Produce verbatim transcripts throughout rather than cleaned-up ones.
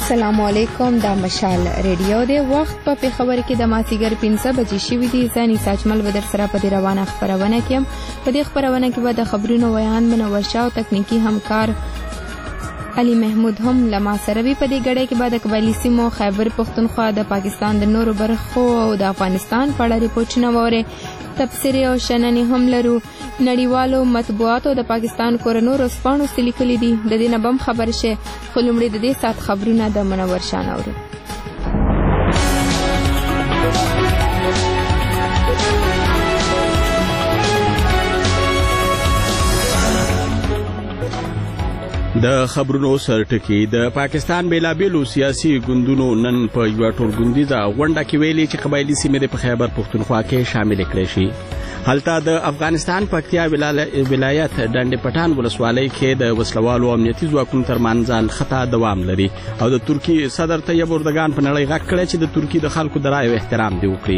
السلام علیکم دا مشال ریډیو دی وخت په پیښور کې د مازیګر پنځه بجې شوي دي. زه نیسا اجمل به در سره په دې روانه خپرونه کې یم. په دې خپرونه کې به د خبرونو ویان منور شاه او تکنیکي همکار علي محمود هم له ما سره وي. په دې ګړۍ کې به د قبایلي سیمو خیبر پښتونخوا د پاکستان د نورو برخو او د افغانستان په اړه ریپورټونه واورئ. تبصرې او شننې هم لرو. نړیوالو مطبوعاتو د پاکستان کورنو ورځپاڼو څه لیکلي دي د دې نه به هم خبر شئ. خو لومړی د دې ساعت خبرونه د منور شاه اورو. د خبرونو سرټکی د پاکستان بیلابیلو سیاسي ګوندونو نن په یو ټولګوندیزه غونډه کې ویلي چې قبایلي سیمې په خیبر پښتونخوا کې شامل کړي شي. هلته د افغانستان پکتیا ولایت ډنډ پټان ولسوالۍ کې د وسلوالو امنیتي ځواکونو ترمنځ خطا دوام لري او د ترکی صدر طیب اردوغان په نړۍ غږ کړی چې د ترکی د خلکو د رایو احترام دی وکړي.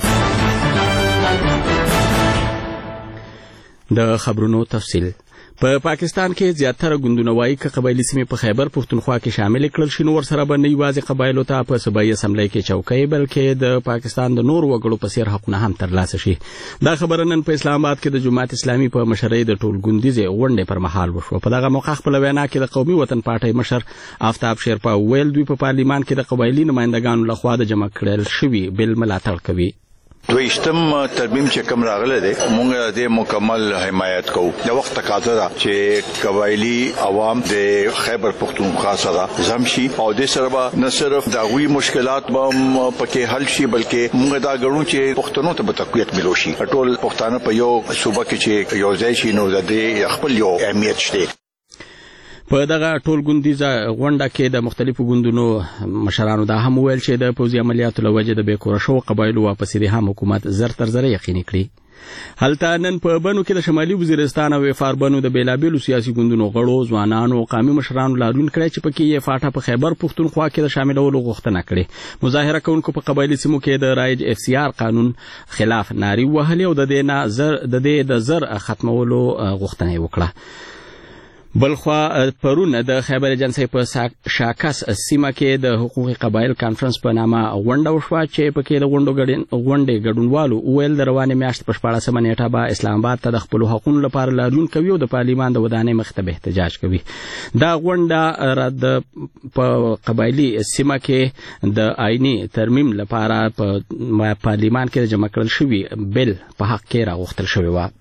د خبرونو تفصیل په پاکستان کې زیاتره ګوندونه وایي چې قبایلي سیمې په خیبر پښتونخوا کې شامل کړل شي نو ورسره به نه یوازې قبایلو ته په صوبایي اسمبلی کې چوکۍ بلکې د پاکستان د نورو وګړو په څیر حقونه هم ترلاسه شي. دا خبره نن په اسلام آباد کې د جماعت اسلامي په مشرۍ د ټولګوندیزې غونډې پر مهال وشوه. په دغه موقع خپل وینا کې د قومي وطن پارټۍ مشر آفتاب شیرپا ویل دوی په پارلیمان کې د قبایلي نمائندګانو لخوا د جمع کړل شوي بل ملاتړ کوي. دویشتم ترمیم چې کوم راغله ده موږ د مکمل حمایت کوو. د وخت تقاضا ده چې قبایلی عوام د خیبر پښتونخوا سره زمشي او د سره نه صرف د غوي مشکلات به پکې حل شي بلکې موږ دا غواړو چې پښتنو ته به تقویت ملو شي. ټول پښتانه په یو صوبه کې چې یو ځای شي نو د خپل یو اهمیت شته. په دغه ټولګوندیزه غونډه کې د مختلفو ګوندونو مشرانو دا هم ویل چې د پوځي عملیاتو له وجې د بېکوره شوو قبایلو واپسې هم حکومت زر تر زره یقیني کړي. هلته نن په بنو کې د شمالي وزیرستان او افار بنو د بیلابیلو سیاسي ګوندونو غړو ځوانانو او قومي مشرانو لاریون کړی چې پکې یې فاټا په خیبر پښتونخوا کې د شاملولو غوښتنه کړې. مظاهره کوونکو په قبایلي سیمو کې د رایج اف سی آر قانون خلاف نارې وهلې او د دې نه زر د دې د زر ختمولو غوښتنه وکړه. بلخوا پرون د خیبر ایجنسی په شاکس سیمه کې د حقوقي قبایل کانفرنس په نامه غونډه وشوه چې پکې د غونډې ګډونوالو ویل د روانې میاشتې په شپاړسمه نیټه به اسلام آباد ته د خپلو حقونو لپاره لاریون کوي او د پارلیمان د ودانۍ مخې ته به احتجاج کوي. دا غونډه د په قبایلي سیمه کې د آئیني ترمیم لپاره په پارلیمان کې د جمع کړل شوي بل په حق کې راغوښتل شوی و.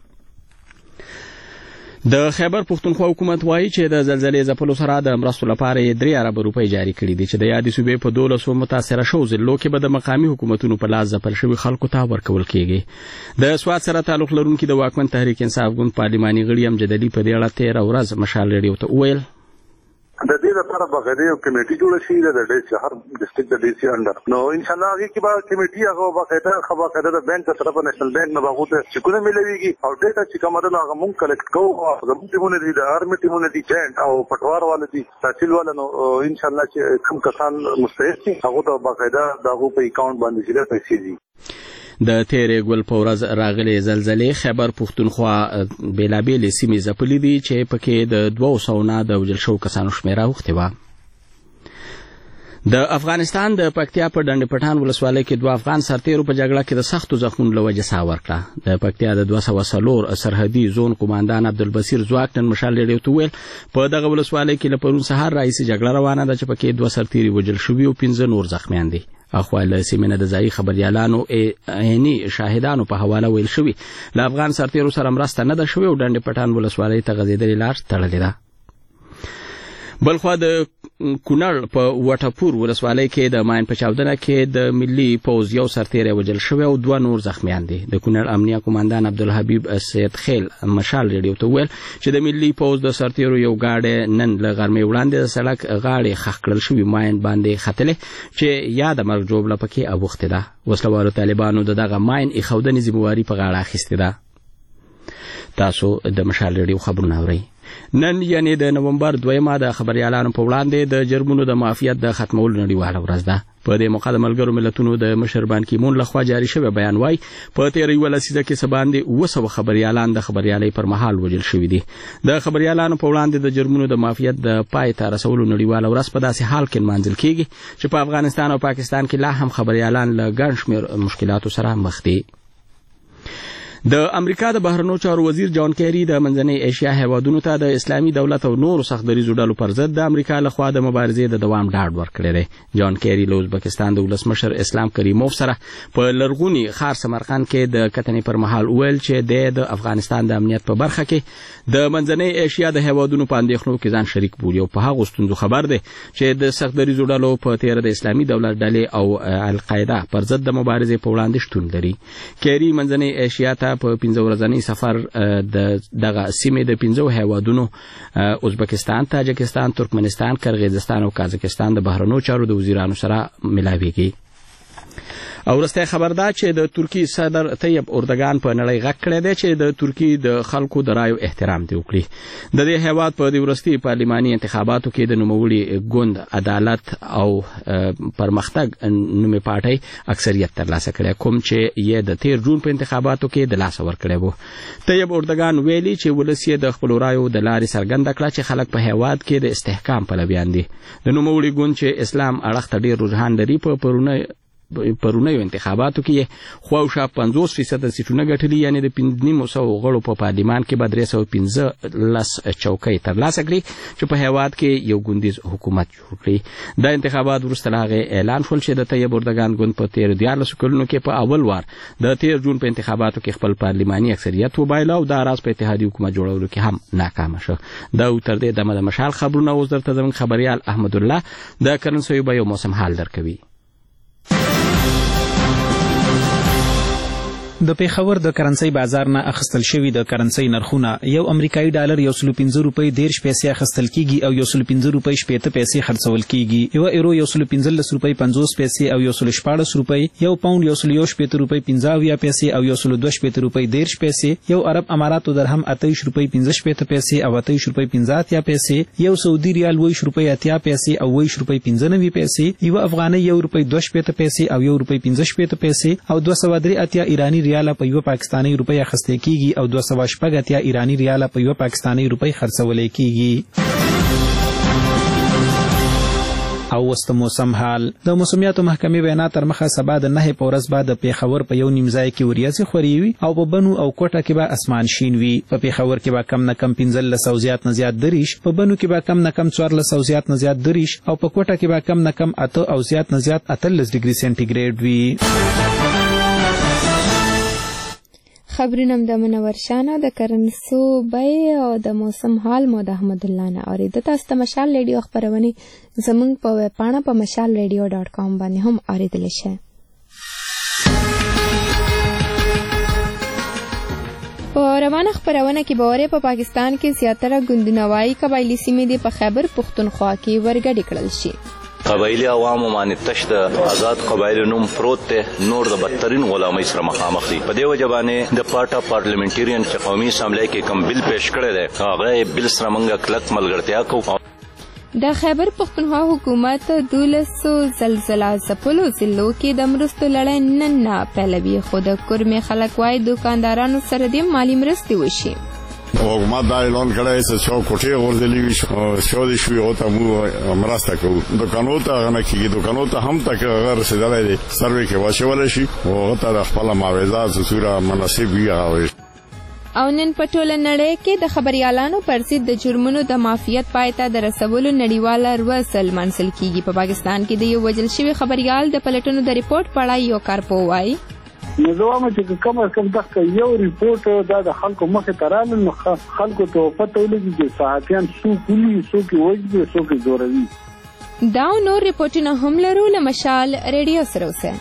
د خیبر پښتونخوا حکومت وایي چې د زلزلې ځپلو سره د مرستو لپاره یې درې اربه روپۍ جاري کړي دي چې د یادې صوبې په دولسو متاثره شوو ضلعو کې به د مقامي حکومتونو په لاس ځپل شوي خلکو ته ورکول کیږي. د سوات سره تعلق لرونکي د واکمن تحریک انصاف ګوند پارلماني غړي امجد علي په دې اړه تېره ورځ مشال ریډیو ته وویل د دې لپاره باغدي او کمیټي جوړ شي د دې شهر ډیسټریکټ د ډي سي انډر نو ان شاء الله هغه کې به کمیټي هغه باقاعده خبره د بانک طرف نېشنل بانک نه باغوته چې کومه ملويږي او ډیټا چې کومه ده هغه مونږ کلیکټ کوو او زموږ ټیمونه دي د آرمي ټیمونه دي جنټ او پټوار والے دي تحصیل والے نو ان شاء الله چې کوم کسان مستحق دي هغه ته باقاعده دغه په اکاونټ باندې چې پیسې دي. د تیرې ګل په ورځ راغلي زلزلې خیبر پښتونخوا بیلابیلې سیمې ځپلې دي چې پکې د دوه سوو نه د وژل شوو کسانو شمېره اوښتې وه. د افغانستان د پکتیا په ډنډ پټان ولسوالۍ کې دوه افغان سرتیرو په جګړه کې د سختو زخمونو له وجې ساه ورکړه. د پکتیا د دوه سوه څلور سرحدي زون قوماندان عبدالبصیر ځواک نن مشال ریډیو ته ویل په دغه ولسوالۍ کې له پرون سهار راهیسې جګړه روانه ده چې پکې دوه سرتیري وژل شوي او پنځه نور زخمیان دي. اخوا له سیمې نه د ځایي خبریالانو عیني شاهدانو په حواله ویل شوي له افغان سرتیرو سره مرسته نه ده شوې او ډنډ پټان ولسوالۍ ته غځېدلې لار تړلې ده. بلخوا د کونړ په وټپور ولسوالۍ کې د ماین په چاودنه کې د ملي پوځ یو سرتیری وژل شوی او دوه نور زخمیان دي. د کونړ امنیه قوماندان عبدالحبیب سید خیل مشال ریډیو ته ویل چې د ملي پوځ د سرتیرو یو ګاډی نن له غرمې وړاندې د سړک غاړې ښخ کړل شوي ماین باندې ختلې چې یا د مرګ جوړه پکې اوښتې ده. وسلوالو طالبانو د دغه ماین ایښودنې ذمهواري په غاړه اخیستې ده. تاسو د مشال ریډیو خبرونه اورئ. نن یعنی د نومبر دویمه د خبریالانو په وړاندې د جرمونو د معافیت د ختمولو نړیواله ورځ ده. په دې موقع د ملګرو ملتونو د مشر بان کی مون لخوا جاری شوی بیان وايي په تیرې ولسیده کې سباندې وسو خبريالان د خبريالۍ پر مهال وجل شوی دي د خبريالانو په وړاندې د جرمونو د مافیت د پای ته رسولو نړیواله ورځ په داسې حال کې منځل کیږي چې په افغانستان او پاکستان کې لا هم خبريالان له ګڼ شمېر مشکلاتو سره مخ دي د امریکا د بهرنیو چارو وزیر جان کیری د منځنۍ ایشیا هیوادونو ته د اسلامي دولت او نورو سختدریزو ډلو پر ضد د امریکا لخوا د مبارزې د دوام ډاډ ورکړی دی جان کیری له ازبکستان د ولسمشر اسلام کریموف سره په لرغوني ښار سمرقند کې د کتنې پر مهال ویل چې د افغانستان د امنیت په برخه کې د منځنۍ ایشیا د هیوادونو په اندېښنو کې ځان شریک بولي او په هغو ستونزو خبر دی چې د سختدریزو ډلو په تیر د اسلامي دولت ډلې او القاعده پر ضد د مبارزې په وړاندې شتون لري کیری منځنۍ ایشیا ته په پنځه ورځنی سفر د دغه سیمې د پنځو هیوادونو ازبکستان، تاجکستان، ترکمنستان، قرغیزستان او قازقستان د بهرنیو چارو د وزیرانو سره ملاویږي. او ورسته خبر ده چې د ترکی صدر طیب اردوغان په نړۍ غږ کړی دی چې د ترکی د خلکو د رایو احترام دی وکړي. د دې هیواد په د ورستي پارلماني انتخاباتو کې د نوموړي ګوند عدالت او پرمختګ نومي پارټۍ اکثریت ترلاسه کړی کوم چې یې د تیر جون په انتخاباتو کې د لاس ورکړی وو. طیب اردوغان ویلي چې ولس یې د خپل رایو د لارې څرګنده کړه چې خلک په هیواد کې د استحکام پلویان دي. د نوموړي ګوند چې اسلام اړخ ته ډیر رجحان لري په پرونه پرونیو انتخاباتو کې خواوشا پنځوس فیصد سیټونه ګټلي یعنی د پنځه سوه غړو په پارلمان کې به درې سوه پنځه چوکۍ ترلاسه کړي چې په هیواد کې یو ګوندیز حکومت جوړ کړي. دا انتخابات وروسته له هغې اعلان شول چې د طیب اردوغان ګوند په تېرو دیارلسو کلونو کې په اول وار د تېر جون په انتخاباتو کې خپل پارلماني اکثریت وبایله او دا راز په اتحادي حکومت جوړولو کې هم ناکامه شو. دا تر دې دمه د مشال خبرونه اوس درته زموږ خبریال احمد الله د کرنسیو به یو موسم حال درکوي. د پیښور د کرنسي بازار نه اخیستل شوی د کرنسي نرخونه یو امریکایي ډالر یو سل پنځه روپۍ دیرش پیسې اخیستل کیږي او یو سل پنځه روپۍ شپېته پیسې خرڅول کیږي. یو ایرو یو سل پنځلس روپۍ پنځوس پیسې او یو سل شپاړس روپۍ، یو پاوند یو سل یو شپېته روپۍ پنځه اویا پیسې او یو سل دوه شپېته روپۍ دیرش پیسې، یو عرب اماراتو درهم اتهیش روپۍ پنځه شپېته پیسې او اتهیش روپۍ پنځه اتیا پیسې، یو سعودي ریال اوویش روپۍ اتیا پیسې او اوویش روپۍ پنځه نوي پیسې، یو افغانۍ یو روپۍ دوه شپېته پیسې او یو روپۍ پنځه شپېته پیسې او دوه سوه درې اتیا ایراني ریاله په یو پاکستاني روپۍ اخیستل کیږي او دوه سوه شپږ اتیا ایراني ریاله په یو پاکستاني روپۍ خرڅول کیږي. او وست موسم حال د موسمیاتو محکمې وینا تر مخه سبا د نه په ورځ بعد د پیښور په یو نیم ځای کې وریځې خوري وي او په بنو او کوټه کې به اسمان شین وي. په پیښور کې به کم نه کم پنځلس او زیات نه زیات دریش، په بنو کې به کم نه کم څوارلس او زیات نه زیات دریش او په کوټه کې به کم نه کم اته او زیات نه زیات اتلس ډیګري سنټیګریډ وي. خبرونه د منور شانه د کرنسو بای او د موسم حال مو د احمد الله نه اورید. تاسو ته مشال ریډیو خبرونه زمونږ په ویب پاڼه په مشال ریډیو ډاټ کام باندې هم اوریدل شئ. په روانه خبرونه کې باور په پاکستان کې زیاتره ګوندنوای قبایلی سیمې د په خیبر پختونخوا کې ورګډ کړل شي. قبایلی عوامو باندې تش د آزاد قبایلو نوم پروت ته نور د بدترین غلامۍ سره مخامخ دي. په دې وجه باندې د پارټا پارلیمنټریان چې قومي اسمبلی کې کوم بل پیش کړی دی هغه بل سره موږ کلک ملګرتیا کوو. د خیبر پختونخوا حکومت دولسو زلزلہ ځپلو ضلعو کې د مرستو لړۍ نن نه پیلوي خو د کورمې خلک وایي دوکاندارانو سره د مالي مرستې وشي. حکومت دا اعلان کړی چې څو کوټې غورځلې وي شو دې شوي او ته موږ مرسته کوو. دوکانو ته هغه نه کېږي، دوکانو ته هم تک هغه رسېدلی دی سروې کې واچولی شي او هغه ته د خپله معاوضات څومره مناسب وي هغه. او نن په ټوله نړۍ کې د خبريالانو پر ضد د جرمونو د مافیت پای ته د رسولو نړیواله ورځ لمانځل کیږي. په پاکستان کې د یو وژل شوي خبريال د پلټنو د ریپورت په اړه یو کارپو وایي نو زما چې کوم کوم دغه یو ریپورت دا د خلکو مخه ترانه نو خلکو ته پته ولګي چې صحافیان څو کلی څو کې وځي څو کې زوروي. دا نو ریپورتونه هم لرو له مشال ریډیو سره اوسه.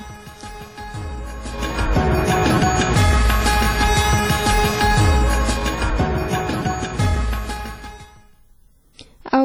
او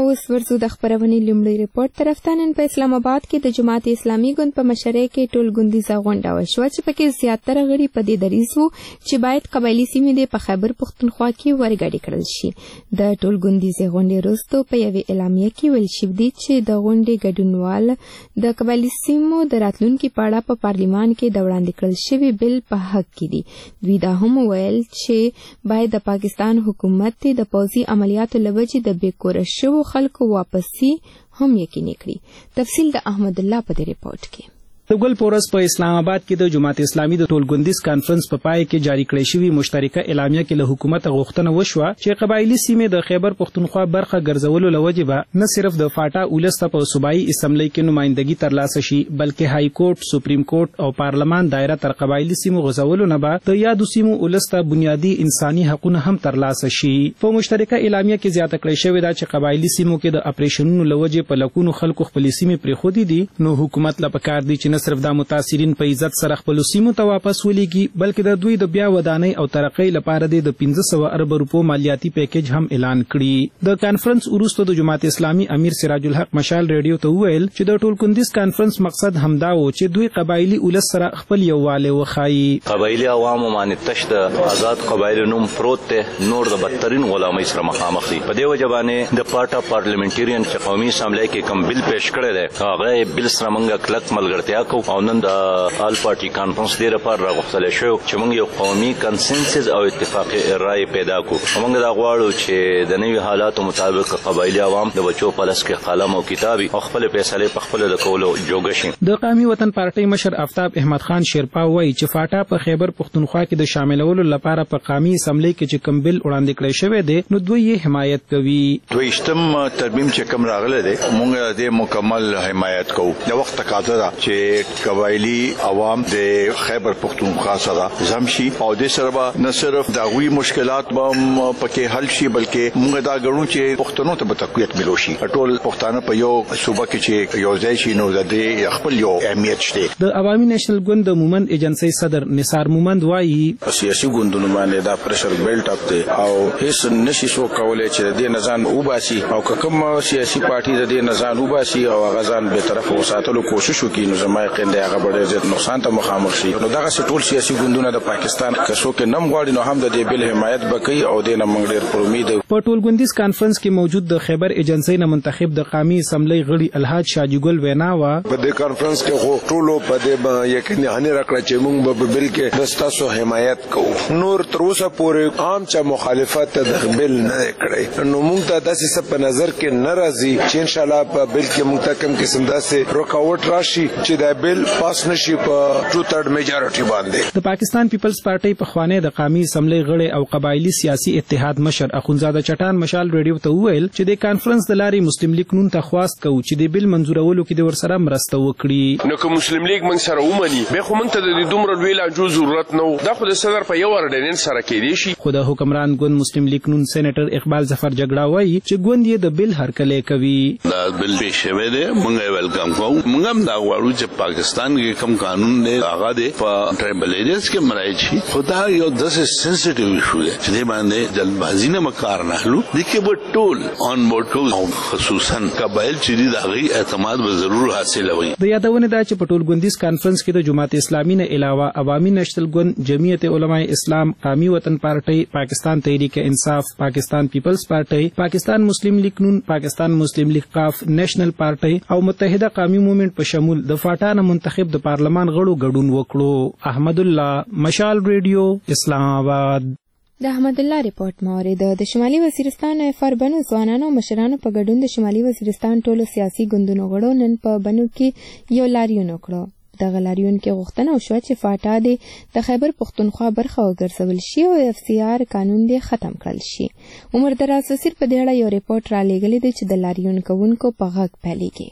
اوس ورزو د خبرونې لومړی ریپورت طرف ته نن په اسلام آباد کې د جماعت اسلامي ګوند په مشرۍ کې ټول ګوندیزه غونډه وشوه چې پکې زیاتره غړي په دې دریځ وو چې باید قبایلي سیمې د په خیبر پښتونخوا کې ورګډې کړل شي. د ټول ګوندیزه غونډې وروسته په یوې اعلامیه کې ویل شوي چې د غونډې ګډونوال د قبایلي سیمو د راتلونکي په اړه په پارلیمان کې د وړاندې کړل شوي بل په حق کې دي. دوی دا هم ویل چې باید د پاکستان حکومت د پوځي عملیاتو له وجې د بېکوره شوو خلکو واپسي هم یقیني کړي. تفصیل د احمد الله په دې ریپورت کې. د ګل پورس په اسلام آباد کې د جماعت اسلامي د ټولګوندیز کانفرنس په پای کې جاری کړی شوی مشترکه اعلامیه کې له حکومت غوښتنه وشوه چې قبایلی سیمې د خیبر پښتونخوا برخه ګرځولو لوجې به نه صرف د فاټا ولسته په صوبایي اسمبلی کې نمائندګي ترلاسه شي بلکې های کورټ، سپریم کورټ او پارلمان دایره تر قبایلی سیمو غځولو نه به د یادو سیمو ولسته بنیادی انساني حقوقونه هم ترلاسه شي. په مشترکه اعلامیه کې زیاته کړی شوی دا چې قبایلی سیمو کې د اپریشنونو لوجې په لکونو خلکو خپل سیمې پرېښودې دي نو حکومت لا پکار دي چې نه صرف د متاثرین په عزت سره خپل سیمو ته واپس ولېږي بلکې د دوی د بیا ودانۍ او ترقۍ لپاره د پنځه سوه ارب روپو مالیاتي پیکیج هم اعلان کړي. د کانفرنس وروسته د جماعت اسلامي امیر سراج الحق مشال ریډیو ته وویل چې د ټول کندیز کانفرنس مقصد همدا و چې دوی قبایلی ولس سره خپل یووالی وښایي. قبایلی عوامو باندې تش د آزاد قبایلو نوم پروت دی، نور د بدترین غلامۍ سره مخامخ دي. په دې وجه باندې د پارټا پارلیمنټریان چې قومي اسمبلی کې کوم بل پیش کړی دی هغه بل سره موږ کلک ملګرتیا کوو او نن د آل پارټي کانفرنس ډېر لپاره راغوښتل شو چې موږ یو قومي کنسنسس او اتفاقي رائے پیدا کړو. موږ دا غواړو چې د نوي حالاتو مطابق قبایلی عوام د بچو په لاس کې قلم او کتابي او خپل فیصلې په خپل د کولو جوګه شي. د قومي وطن پارټي مشر آفتاب احمد خان شیرپا وایي چې فاټا په خیبر پښتونخوا کې د شاملولو لپاره په قومي اسمبلی کې چې کوم بل وړاندې کړی شوی دی نو دوی یې حمایت کوي. دوی شتم ترمیم چې کوم راغله دی موږ د مکمل حمایت کوو. د وخت تقاضا ده چې قبایلی عوام د خیبر پښتونخوا سره زمشي او د سره نه صرف د غوي مشکلات به پکې حل شي بلکې موږ دا غواړو چې پښتنو ته به تقویت ملو شي. ټول پښتانه په یو صوبه کې چې یو ځای شي نو د خپل یو اهمیت شته. د عوامي نېشنل ګوند د مومند ایجنسی صدر نثار مومند وایي سیاسي ګوندونو باندې دا پرشر بیلټ اپ دی او هیڅ نشي شو کولای چې د نظام وباسي او کوم سیاسي پارټي د نظام وباسي او غزان به طرف وساتلو کوشش وکړي نو زما یقین دی هغه ډېر زیات نقصان ته مخامخ شي. نو دغه ټول سیاسي ګوندونه د پاکستان کسو کې نم غواړي نو هم د دې بل حمایت وکړي او د نمنګ ډېر پر امید. په ټول ګوندیز کانفرنس کې موجود د خیبر ایجنسی نه منتخب د قومي اسمبلی غړي الحاج شاجي ګل وینا وا په دې کانفرنس کې خو ټولو په دې یقین هني راکړه چې موږ به بل کې دستاسو حمایت کوو. نور تر اوسه پورې عام چا مخالفت د بل نه کړی نو موږ ته داسې څه په نظر کې ناراضي چې ان شاء الله په بل کې موږ ته کوم قسم داسې رکاوټ راشي چې دا بل پاس نشي په ټو تھرډ میجارټي باندې. د پاکستان پیپلز پارټي په خوانې د قومي اسمبلی غړي او قبایلی سیاسي اتحاد مشر اخونزاده چټان مشال ریډیو ته وویل چې د کانفرنس د لارې مسلم لیگ نون ته خواست کوي چې د بل منزورولو کې د ورسره مرسته وکړي. نو که مسلم لیگ موږ سره ومني به خو موږ ته د دومره لوی لاجو ضرورت نه و. دا خو د صدر په یو اردنین سره کېدی شي. خو د حکمران ګوند مسلم لیگ نون سېنیټر اقبال ظفر جګړه وایي چې ګوند یې د بل هرکلی کوي. دا بل به شوی دی موږ ویلکم کوو. موږ هم دا غواړو چې پاکستان کې کوم قانون دی هغه دی په ټرایبل ایریاز کې مرایي شي. خو دا یو داسې سنسټیو ایشو دی چې باندې جلدبازي نه مکار نه هلو د کې به ټول آن بورډ کو خصوصا قبایل چې د هغه اعتماد به ضرور حاصلوي. د یادونه دا چې په ټول ګوندیز کانفرنس کې د جماعت اسلامي نه علاوه عوامي نېشنل ګوند، جمعیت علماء اسلام، قومي وطن پارټي، پاکستان تحریک انصاف، پاکستان پیپلز پارټي، پاکستان مسلم لیگ نون، پاکستان مسلم لیگ قاف، نېشنل پارټي او متحده قومي موومېنټ په شمول د فاټا نه منتخب د پارلمان غړو ګډون وکړو. احمد الله، مشال ریډیو، اسلام آباد. د احمد الله ریپورت مورید د شمالي وزیرستان فربنو ځوانانو مشرانو په ګډون د شمالي وزیرستان ټولو سیاسي ګوندونو غړو نن په بنو کې یو لاریون وکړو. دغه لاریون کې غوښتنه وشوه چې فاټا د خیبر پښتونخوا برخه وګرځول شي او اف سی آر قانون دې ختم کړل شي. عمر دراز وزیر په دې اړه یو ریپورت را لېږلی دی چې د لاریون کوونکو په غږ پیلېږي.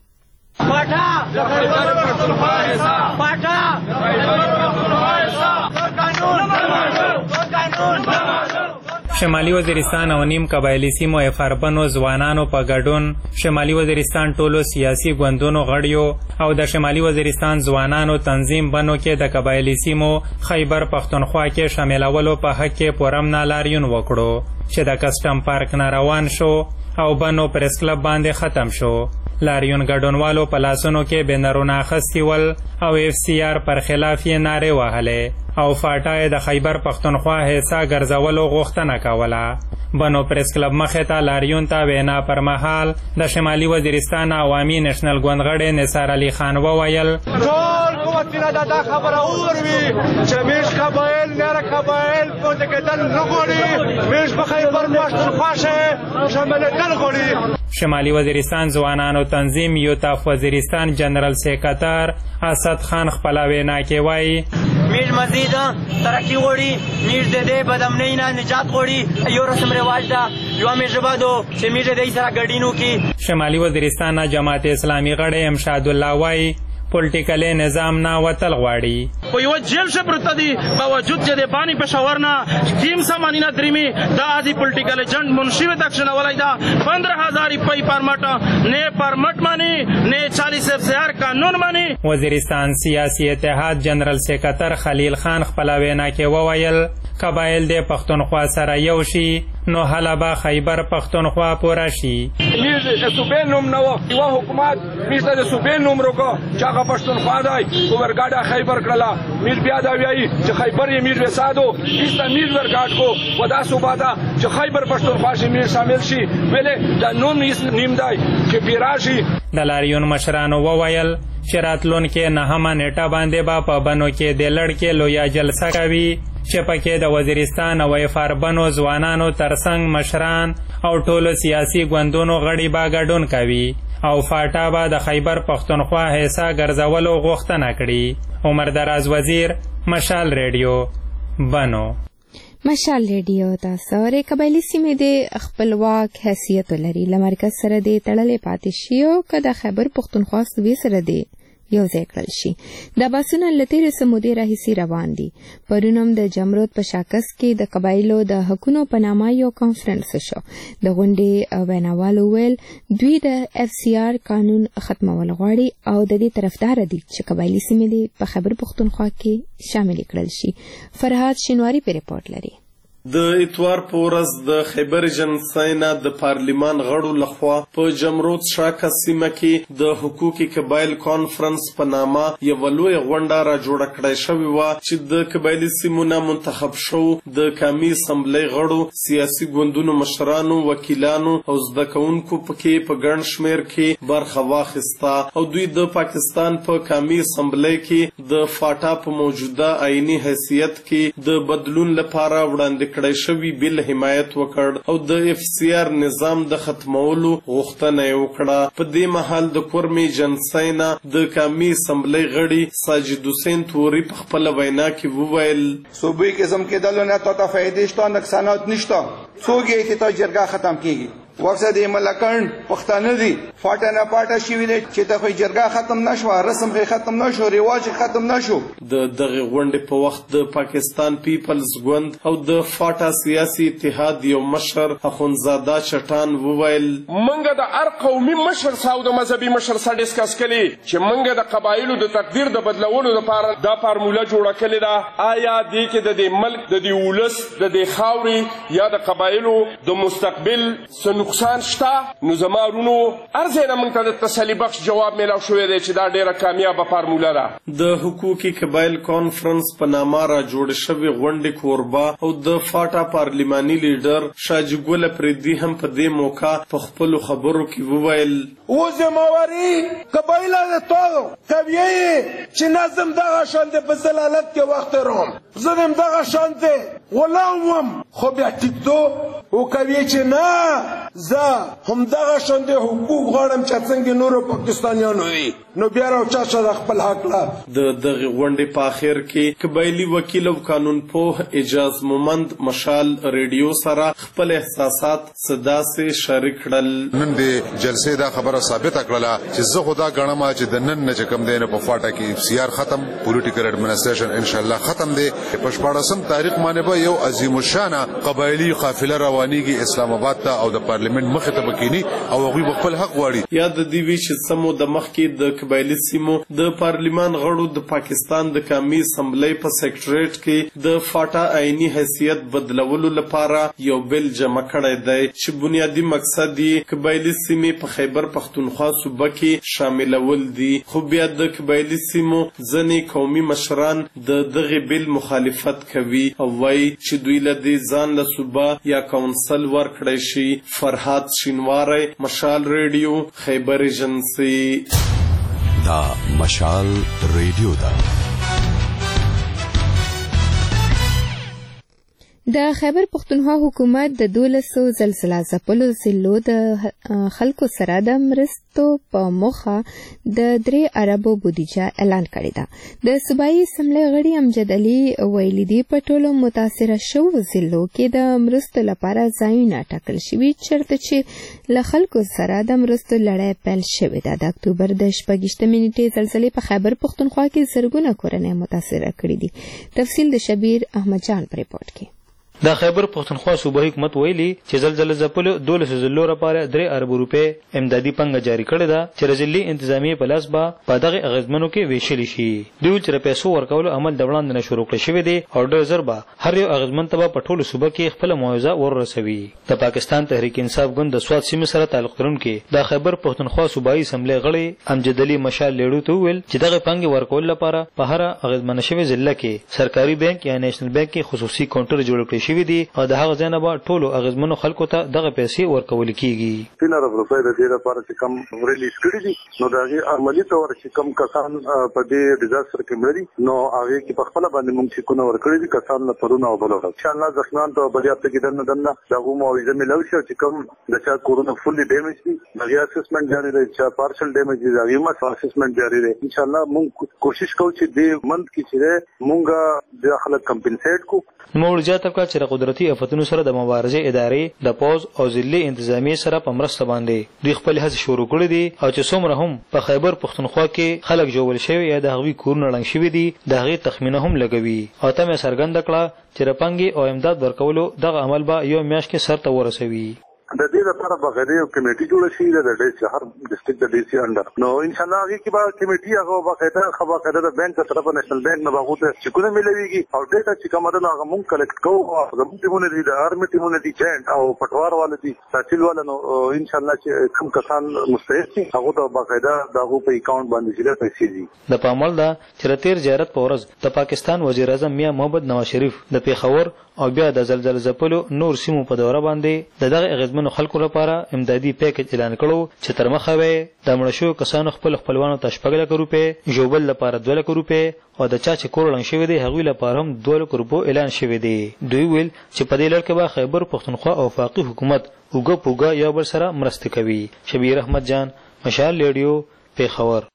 فاټا د خیبر پښتونخوا حساب فاټا د خیبر پښتونخوا حساب قانون قانون شمالي وزیرستان او نیم قبایلی سیمو افاربنو ځوانانو په ګډون شمالي وزیرستان ټولو سیاسي ګوندونو غړیو او د شمالي وزیرستان ځوانانو تنظیم بنو کې د قبایلی سیمو خیبر پښتونخوا کې شاملولو په حق کې پورم نالاریون وکړو چې د کسټم پارک نه روان شو او بنو پریس کلب باندې ختم شو. لاریون ګډونوالو په لاسونو کې بینرونه اخیستي ول او اف سی آر پر خلاف یې نارې وهلې او فاټا د خیبر پښتونخوا حصہ ګرځولو غوښتنه کوله. بنو پریس کلب مخې ته لاریون ته وینا پر مهال د شمالي وزیرستان عوامي نېشنل ګوند غړی نثار علي خان وویل ټول قوتونه د دا خبره وروي چې موږ قبایل نره قبایل پورته کېدل نه غواړي، موږ په خیبر پښتونخوا کې شاملېدل غواړي. شمالي وزیرستان ځوانانو تنظیم یوتاف وزیرستان جنرال سیکرټر اسد خان خپل وینا کې وایي موږ مزید ترقی غواړي، موږ د دې بدامنۍ نه نجات غواړي. یو رسم رواج ده یو موږ ژبه ده چې موږ د دې سره ګډینو کې. شمالي وزیرستان جماعت اسلامي غړی امشاد الله وایي پولیټیکل نظام نه وتل غواړي. په یو جیل شه پرته دي باوجود چې د بانی پېښور نه ټیم سامانی نه درېمې دا ازي پولیټیکل ایجنټ منشي تک شنولای دا پندرہ ہزار روپۍ پرمټ نه پرمټ مانی نه چالیس اف سی آر قانون مانی. وزیرستان سیاسي اتحاد جنرال سیکرټر خلیل خان خپل وینا کې وویل قبایل د پښتونخوا سره یو شي نو حالا به خیبر پښتونخوا پوره شي. میز د صوبې نوم نه و یو حکومت میز د صوبې نوم روکو چې هغه پښتونخوا دی کو ورګاډه خیبر کړله میر بیا دا وایي چې خیبر یې میر وسادو ایسته میر ورګاډ کو ودا صوبه ده چې خیبر پښتونخوا شي میر شامل شي ویلې دا نوم نیم دی چې پیراشي. د لاریون مشرانو وویل چې راتلونکې نهمه نیټه باندې به په بنو کې د لړکې لویه جلسه کوي چې پکې د وزیرستان او افاربنو ځوانانو ترڅنګ مشران او ټولو سیاسي ګوندونو غړي به ګډون کوي او فاټا به د خیبر پښتونخوا حصہ ګرځولو غوښتنه کړي. عمر دراز وزیر مشال ریډیو بنو. مشال ریډیو تاسو ری قبایلی سیمې د خپلواک حیثیت لري لمرکز سره د تړلې پاتې شي او کله خیبر پښتونخوا صوبې سره دی یو ځای کړل شي. دا بحثونه له تېرې څه مودې راهیسې روان دي. پرون هم د جمرود په شاکس کې د قبایلو د حقونو په نامه یو کانفرنس شو. د غونډې ویناوالو ویل دوی د اف سی آر قانون ختمول غواړي او د دې طرفدار دي چې قبایلي سیمې په خیبر پښتونخوا کې شامل کړل شي. فرهاد شینواری په ریپورت لري. د اتوار په ورځ د خیبر جنسای نه د پارلیمان غړو لخوا په جمرود شاکس سیمه کې د حقوقي قبایل کانفرنس په نامه یوه لویه غونډه را جوړه کړې شوې وه چې د قبایلي سیمو نه منتخب شو د قومي اسمبلۍ غړو سیاسي ګوندونو مشرانو وکیلانو او زده کوونکو پکې په ګڼ شمېر کې برخه واخیسته او دوی د پاکستان په پا قومي اسمبلۍ کې د فاټا په موجوده آئیني حیثیت کې د بدلون لپاره وړاندې کړی شوی بل حمایت وکړ او د اف سی آر نظام د ختمولو غوښتنه یې وکړه. په دې مهال د کورمي جنسای نه د قومي اسمبلۍ غړي ساجد حسین توري په خپله وینا کې وویل صوبې کې زم کېدلو نه تا ته فایدې شته نقصانات نشته څوک یې چې تا جرګه ختم کیږي وقصد ملکن پښتانه دي فاټه نه پاټه شوی دی چې ته جرګه ختم نشو رسم ختم نشو رواج ختم نشو. د دغه غونډې په وخت د پاکستان پیپلز ګوند او د فاټا سیاسي اتحاد یو مشر اخونزاده چټان وویل منګه د هر قومي مشر ساو د مذهبي مشر سره ډیسکس کړي چې منګه د قبایلو د تقدیر د بدلولو لپاره دا فارموله جوړه کړې ده. آیا دې کې د دې ملک د دې ولس د دې خاورې یا د قبایلو د مستقبل نقصان شته؟ نو زما ورونو ارزه نه موږ ته د تسلي بخش جواب میلاو شوی دی چې دا ډیره کامیابه فارموله ده. د حقوقي قبایل کانفرنس په نامه را جوړ شوې غونډې کوربه او د فاټا پارلیماني لیډر شاجي ګل پردي هم په دې موقع په خپلو خبرو کې وویل او زمواري قبایل د ټولو طبیعي چې نظم دغه شان د په زلالت کې وخت روم زدم دغه شان ته غلام وم خو بیا ټیکټو او کوي چې نه زه هم دغه شان د حقوق غواړم چې څنګه نورو پاکستانیانو وي نو بیا راوچا شو خپل حق لا د دغه غونډې په اخر کې قبایلی وکیل او قانون پوه اجاز مومند مشال ریډیو سره خپل احساسات صدا سه شریک کړل. نن د جلسې دا خبره ثابت کړله چې زه خدا غنم چې د نن نه کم دینه په فاټا کې سیار ختم پولیټیکل اډمنسټریشن ان شاء الله ختم دی. په شپږم تاریخ باندې به یو عظیم الشان قبایلی قافله روانيږي اسلام آباد ته او د پارلیمنت مخ ته بکینی او هغه خپل حق غواړي. یاد دی وی چې سمو د مخ کې د قبایلی سیمو د پارلیمان غړو د پاکستان د قومي اسمبلی په سیکریټریټ کې د فاټا آئینی حیثیت بدلولو لپاره یو بل جمع کړی دی چې بنیادی مقصد یې قبایلی سیمې په خیبر پختونخوا صوبه کې شاملول دي. خو بیا د قبایلی سیمو ځینې قومي مشران د دغه بل مخالفت کوي او وایي چې دوی له دې ځان له صوبه یا کونسل ورکړی شي. فرهاد شینواری، مشال ریډیو، خیبر ایجنسی. دا مشال ریډیو دا د خیبر پختونخوا حکومت د دولسو زلزلہ ځپلو ضلعو د خلکو سره د مرستو په موخه د درې اربو بودیجه اعلان کړې ده. د صوبایي اسمبلی غړي امجد علي ویلي دي په ټولو متاثره شوو ضلعو کې د مرستو لپاره ځایونه ټاکل شوي چېرته چې له خلکو سره د مرستو لړۍ پیل شوې ده. د اکتوبر د شپږیشتمې نیټې زلزلې په خیبر پختونخوا کې زرګونه کورنۍ متاثره کړي دي. تفصیل د شبیر احمد جان په ریپورت کې. د خیبر پختونخوا صوبایي حکومت ویلي چې زلزلې ځپلو دولسو ضلعو لپاره درې ارب روپۍ امدادي پنګه جاری کړې ده چې ضلعي انتظامیې په لاس به په دغه اغېزمنو کې ویشلی شي. دوی چې د پیسو ورکولو عمل د وړاندې نه شروع کړی شوی دی او ډېر ژر به هر یو اغېزمن ته به په ټولو صوبه کې خپله معاوضه وررسوي. د پاکستان تحریک انصاف ګوند د سوات سیمې سره تعلق لرونکي د خیبر پختونخوا صوبایي اسمبلی غړي امجد علي مشال لیړو ته وویل چې دغه پنګې ورکولو لپاره په هره اغېزمنه شوې ضلع کې سرکاري بانک یا نیشنل بانک کې خصوصي کاونټر جوړ کړی شوی دی او د هغه ځای نه به ټولو اغېزمنو خلکو ته دغه پیسې ورکول کېږي. تین ارب روپۍ د دې لپاره چې کم ریلیز کړي دي نو د هغې عملي طور چې کم کسان په دې ډیزاسټر کې مړه دي نو هغې کې په خپله باندې موږ چیکونه ورکړي دي کسان نه پرونه او بله ورځ انشاءالله زخمیان ته په دې هفته کې دننه دننه د هغو معاوضه میلاو شي چې کم د چا کورونه فلي ډیمیج دي د هغې اسسمنټ جاري دی چا پارشل ډیمیج دي د هغې هم اسسمنټ جاري دی. انشاءالله موږ کوشش کوو چې دې منت کې چې دی موږ د خلک کمپنسیټ کړو. نوموړي زیاته کړه چې د قدرتي آفتونو سره د مبارزې ادارې د پوز او ضلعي انتظامیې سره په مرسته باندې دوی خپل هڅې شروع کړي دي او چې څومره هم په خیبر پختونخوا کې خلک ژوبل شوي یا د هغوی کورونه ړنګ شوي دي د هغې تخمینه هم لګوي او تمه یې څرګنده کړه چې د پانګې او امداد ورکولو دغه عمل به یو میاشت کې سرته ورسوي. د دې لپاره باقاعده یو کمیټي جوړه شي د ډي سي هر ډسټریکټ د ډي سي انډر نو ان شاء الله هغه کې به کمیټي هغه باقاعده خبره د بانک تر طرفه نېشنل بانک نه باغوته چې کومه ملويږي او ډیټا چې کومه ده هغه مونږ کلیکټ کوو او زموږ ټیمونه دي د آرمي ټیمونه دي جاینټ او پټوار والے دي تحصیل والے نو ان شاء الله چې کوم کسان مستحق دي هغه ته باقاعده دغه په اکاونټ باندې چې پیسې دي. د پامل دا چې تیر زیارت په ورځ د پاکستان وزیر اعظم میاں محمد نواز شریف د پیښور او بیا د زلزلې ځپلو نور سیمو په دوره باندې د دغه اغېزمنو خلکو لپاره امدادي پیکج اعلان کړو چې تر مخه وي د مړ شوو کسانو خپل خپلوانو ته شپږ لکه روپۍ ژوبل لپاره دوه لکه روپۍ او د چا چې کور ړنګ شوی دی هغوی لپاره هم دوه لکه روپو اعلان شوی دی. دوی ویل چې په دې لړ کې به خیبر پختونخوا او وفاقي حکومت اوږه په اوږه یو بل سره مرسته کوي. شبیر احمد جان، مشال ریډیو، پیښور.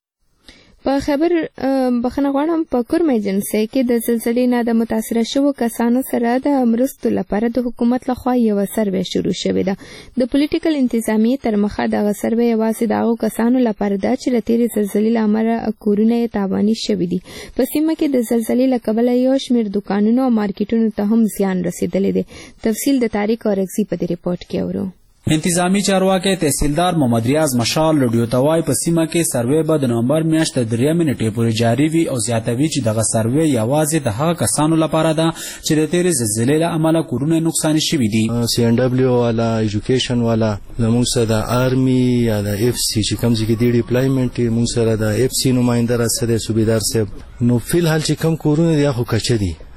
په خبر بخنه غواړم په کورم ایجنسی کې د زلزلې نه د متاثره شوو کسانو سره د مرستو لپاره د حکومت لخوا یو سروې شروع شوې ده. د پولیټیکل انتظامیې تر مخه دغه سروې یوازې د هغو کسانو لپاره ده چې له تېرې زلزلې له امله کورونه یې تاواني شوي دي. په سیمه کې د زلزلې له کبله یو شمېر دوکانونو او مارکیټونو ته هم زیان رسېدلی دی. تفصیل د طارق اورکزي په دې ریپورټ کې اورو. انتظامی چارواکي تحصیلدار محمد ریاض مشال رډیو توای په سیمه کې سروې به د نومبر میاشتې د درېیمې نیټې پورې جاري وي او زیاتوي چې دغه سروې یوازې د هغه کسانو لپاره ده چې د تېرې زلزلې له امله کورونه نقصان شوي دي. سی ان ډبلیو والا ایجوکیشن والا زموږ سره د آرمي یا د اف سی چې کوم ځای کې دی ډیپلایمنټ موږ سره د اف سی نماینده راڅخه د صوبیدار صاحب نو فی الحال چې کم کورونه دي خو کچه دي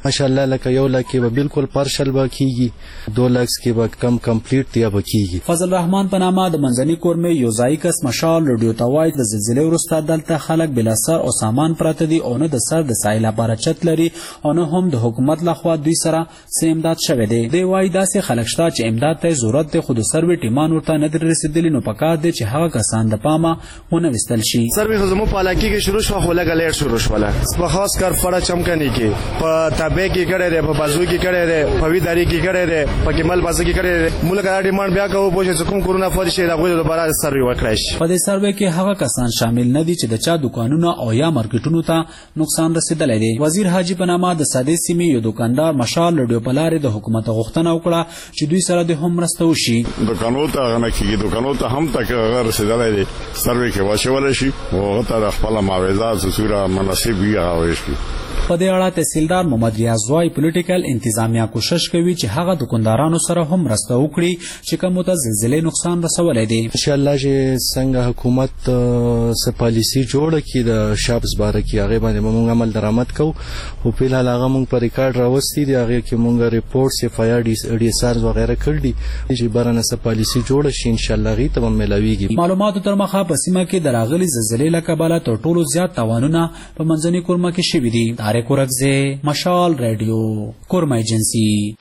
ماشاءالله لکه یو لک به بالکل پارشل به کیږي دو لک کې به کم کمپلیټ دی به کیږي. فضل رحمان په نامه د منځني کورمې یو ځای کس مشال رادیو ته وایي د زلزلې وروسته دلته خلک بلا سر او سامان پراته دي او نه د سر د سایل لپاره چت لري او نه هم د حکومت لخوا دوی سره څه امداد شوی دی. دی وایي داسې خلک شته چې امداد ته ضرورت دی خو د سروې ټیمان ورته نه در رسېدلي نو پکار دی چې هغه کسان د پامه ونه ویستل شي. سروې خو زموږ په علاقې کې شروع شوه خو لږه لیټ شروع شوله په خاص کار فړه چمکني کې په تابع کې کړی دی په بازو کې کړی دی په ویداري کې کړی دی په کمال بازو کې کړی دی موږ دا ډیمانډ بیا کوو چې کوم کورونا فوري شي راغوي دوباره سروې وکړای شي. په دې سروې کې هغه کسان شامل نه دي چې د چا دکانونو او یا مارکیټونو ته نقصان رسیدلی دی. وزیر حاجی په نامه د سادې سیمې یو دکاندار مشال رادیو په لارې د حکومت غوښتنه وکړه چې دوی سره د هم مرسته وشي. دکانو ته هغه نه کېږي دکانو ته هم تک هغه رسیدلی دی سروې کې واچولی شي او هغه ته د خپله معاوضات صوره مناسب وي هغه ویشي. په دې اړه تحصیلدار محمد ریاض وايي پولیټیکل انتظامیه کوشش کوي چې هغه دکاندارانو سره هم مرسته وکړي چې کوم ته زلزلې نقصان رسولی دی. ان شاء الله چې څنګه حکومت څه پالیسي جوړه کړي د شاپس باره کې هغه باندې موږ عمل درآمد کوو او په الحال هغه موږ په ریکارډ راوستي دي هغه کې موږ ریپورټس اف آی آر ډي اس آر وغیرہ کړ دي چې بارنه څه پالیسي جوړه شي ان شاء الله غي ته ملاويږي. معلوماتو تر مخه په سیمه کې د راغلي زلزلې له کبله تر ټولو زیات تاوانونه په منځني کورمه کې شوي دي. طارق ورکزه مشال رادیو کورمه ایجنسی.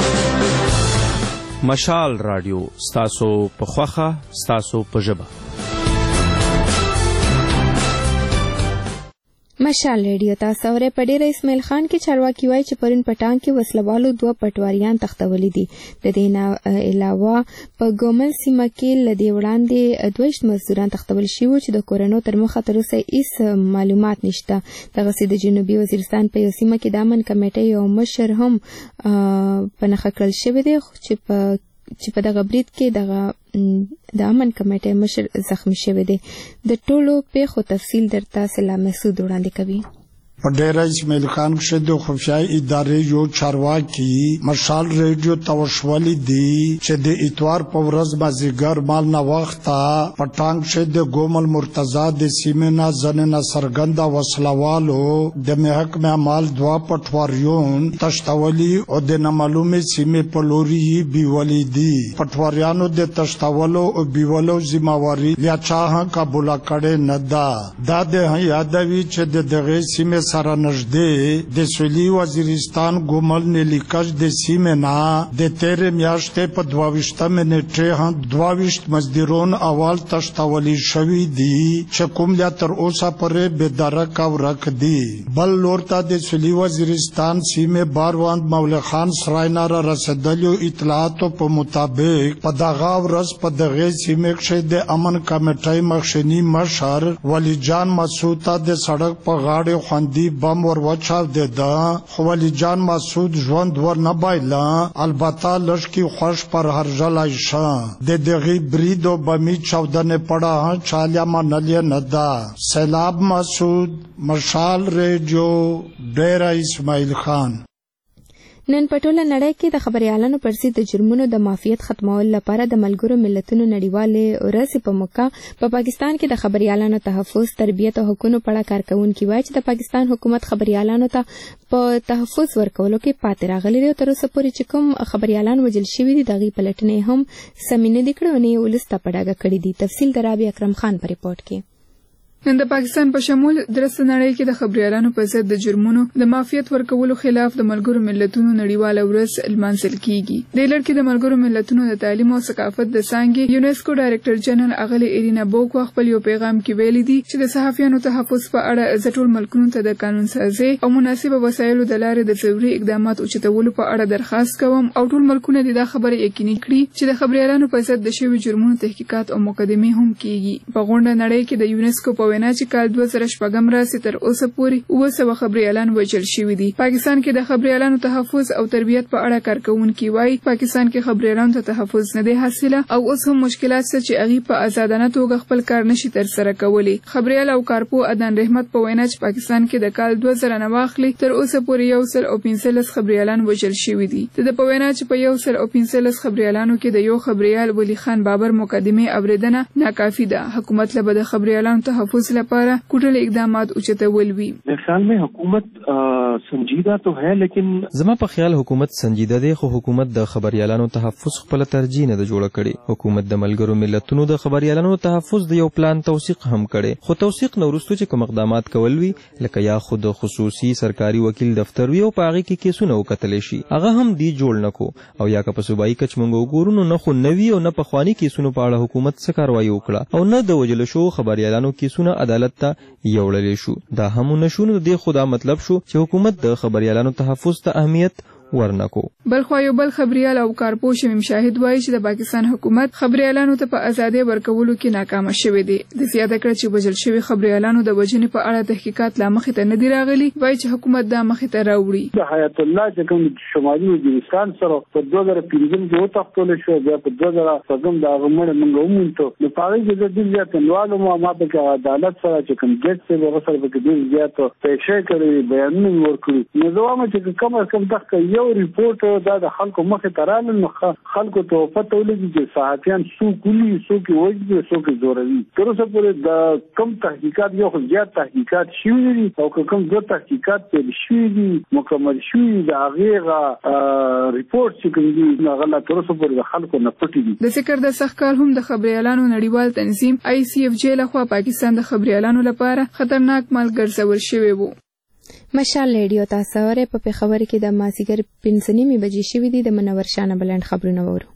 مشال رادیو ستاسو په خوخه ستاسو په ژبه. مشال ریډیو تاسو اورئ. په ډیره اسماعیل خان کې چارواکي وایي چې پرون پټان کې وسلوالو دوه پټواریان تختولي دي. د دې نه علاوه په ګومل سیمه کې له دې وړاندې دوه مزدوران تختول شوي چې د کورونو تر مخه تر اوسه هیڅ معلومات نشته. دغسې د جنوبي وزیرستان په یو سیمه کې د امن کمیټې یو مشر هم په نښه کړل شوی دی چې په چې په دغه برید کې دغه د امن کمیټې مشر زخمی شوی دی. د ټولو پیښو تفصیل درته سلا مسعود وړاندې کوي. په ډیره اسماعیل خان کې د خفیه ادارې یو چارواکي مشال ریډیو توشولي دي چې د اتوار په ورځ مازیګر مال نه وخته پټانګ شه د ګومل مرتضی د سیمنا زننه سرګندا وسلوالو د محکمه مال دوا پټواریون تشتولي او د نامعلومه سیمه په لوري بیولي دي. پټواریانو د تشتولو او بیولو ذمہواری یا چاه قبول کړي نه ده. دا د یادوي چې د دغه سیمه سره نږدې د سویلي وزیرستان ګومل نیلیکش د سیمه نه د تیر میاشتې په دوه نیټه هم دوه مزدورون اول تشتولی شوی دي چې کوم لا تر اوسه پورې بېدرک او رک دي. بل لورته د سویلي وزیرستان سیمه باروند مولا خان سراینا را رسیدلو اطلاعاتو په مطابق په دغه ورځ په دغه سیمه کې د امن کمیټې مخشنی مشر ولی جان مسعود د سړک په غاړه خوندي بم ور وچاو د دا خولی جان مسعود ژوند ور نه بایلا البته لشکی خوش پر هر جلای شا د دغه بریدو بمی چودنه پڑا چالیا منلی ندا. سیلاب مسعود مشال ریډیو ډیره اسماعیل خان. نن په ټوله نړۍ کې د خبريالانو پر ضد د جرمونو د معافیت ختمولو لپاره د ملګرو ملتونو نړیوالې ورځې په موقع په پاکستان کې د خبريالانو تحفظ، تربیت او حقوقو په اړه کارکونکي وایي چې د پاکستان حکومت خبريالانو ته په تحفظ ورکولو کې پاتې راغلي دي. تر اوسه پورې چې کوم خبريالان وژل شوي دي دغې پلټنې هم سمې نه دي کړې او نه یې ولس ته په ډاګه کړي دي. تفصیل د رابعه اکرم خان په ریپورټ کې. نن د پاکستان په شمول درسته نړۍ کې د خبريالانو په ضد د جرمونو د معافیت ورکولو خلاف د ملګرو ملتونو نړیواله ورځ لمانځل کیږي. د لړ کې د ملګرو ملتونو د تعلیم او ثقافت د څانګې یونیسکو ډایرکټر جنرال اغلی ایرینا بوکو خپل یو پیغام کې ویلي دي چې د صحافیانو تحفظ په اړه د ټول ملکونو ته د قانون سازي او مناسبه وسایلو د لارې د ضروري اقدامات اوچتولو په اړه درخواست کوم او ټول ملکونه د خبرې یقیني کړي چې د خبريالانو په ضد د شویو جرمونو تحقیقات او مقدمې هم کیږي. په غونډه نړۍ کې د یونیسکو په وینا چې کال دوه زره شپږم راسي تر اوسه پورې اوه سوه خبريالان وژل شوي دي. پاکستان کې د خبريالانو تحفظ او تربیت په اړه کارکونکي وایي پاکستان کې خبريالانو ته تحفظ نه دی حاصله او اوس هم مشکلات شته چې هغه په آزادانه توګه خپل کار نشي ترسره کولی. خبريال او کارپو ادان رحمت په وینا چې پاکستان کې د کال دوه زره نه واخلي تر اوسه پورې یو سل او پنځلس خبريالان وژل شوي دي. د په وینا چې په یو سل او پنځلس خبريالانو کې د یو خبريال ولی خان بابر مقدمه اوریدنه ناکافي ده. حکومت له د خبريالانو تحفظ تنظیم لپاره کوټل اقدامات اوچتول وي. خیال میں حکومت سنجیدہ تو ہے لیکن زما په خیال حکومت سنجیده دی خو حکومت د خبريالانو تحفظ خپل ترجیح نه جوړ کړي. حکومت د ملګرو ملتونو د خبريالانو تحفظ د یو پلان توثیق هم کړي خو توثیق نو وروسته چې کوم اقدامات کول وی لکه یا خود خصوصي سرکاري وکیل دفتر وی او پاغي کې کیسونه وکتل شي هغه هم دی جوړ نکو او یا که په صوبایي کچ مونږ وګورو نو خو نوي او نه په خواني کیسونو په اړه حکومت څه کاروایی وکړه او نه د وجل شو خبريالانو کیسونه عدالت ته یوړل شو. دا هم نشونه د خدا مطلب شو چې حکومت د خبريالانو تحفظ ته اهمیت ورنکو. بل خو یو بل خبريال او کارپوه شمیم شاهد وایي چې د پاکستان حکومت خبريالانو ته په ازادي ورکولو کې ناکام شوی دی. د زیاته کړ چې وجل شوی خبريالانو د وجنې په اړه تحقیقات لا مخې ته نه دی راغلي وایي چې حکومت دا مخې ته راوړي. د حیات الله چې کوم شمالي وزیرستان سره په دوه زره پنځم کې وټاکل شو بیا په دوه زره څلورم د غمړ منګو مونته نو پاره کې د دې زیات نوالو ما ماته کې عدالت سره چې کوم ګټ څه به سره په دې زیات پېښه کړی بیانونه ورکړي نو دوه چې کوم کم تک یو ریپورت دا د خلکو مخې ته راغلل نو خلکو ته پته ولګي چې صحافیان څوک ولي څوک وایي څوک زوروي. تر اوسه پورې د کم تحقیقات یو خو زیات تحقیقات شوي دي او کوم دوه تحقیقات پیل شوي دي مکمل شوي د هغه ریپورت چې کوم دي هغه لا تر اوسه پورې د خلکو نه پټي دي. د ذکر د سخت کال هم د خبريالانو نړیوال تنظیم آی سی اف جی لخوا پاکستان د خبريالانو لپاره خطرناک مال ګرځول شوی وو. مشال ریډیو تاسو اورئ په خبر کې د مازیګر پنځه نیمې بجې شوې دي. د منور شانه بلند خبرونه وورو.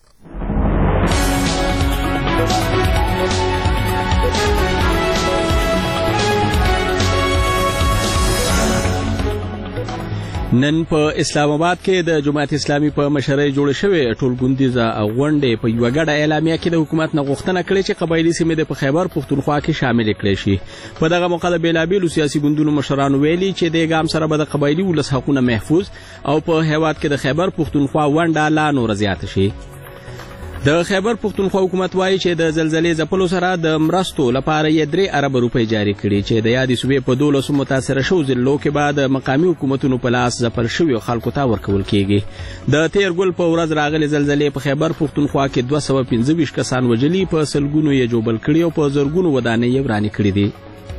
نن په اسلام آباد کې د جماعت اسلامي په مشرۍ جوړ شوی ټولګوندیزه غونډې په یو غړ اعلامیه کې د حکومت نه غوښتنه کړې چې قبایلی سیمې د خیبر پښتونخوا کې شامل کړي شي. په دغه موقع د بیلابیلو سیاسي ګوندونو مشرانو ویلي چې د ګام سره به د قبایلی ولس حقوقونه محفوظ او په هیواد کې د خیبر پښتونخوا ونډه لا نور زیات شي. د خیبر پښتونخوا حکومت وایي چې د زلزلې ځپلو سره د مرستو لپاره یې درې ارب روپۍ جاري کړي چې د یادې صوبې په دولسو متاثره شوو ضلعو کې به د مقامي حکومتونو په لاس ځپل شویو خلکو ته ورکول کیږي. د تیر ګل په ورځ راغلې زلزلې په خیبر پښتونخوا کې دوه سوه پنځه ویشت کسان وژلي په سلګونو یې جوبل کړي او په زرګونو ودانۍ یې ورانې کړي دي.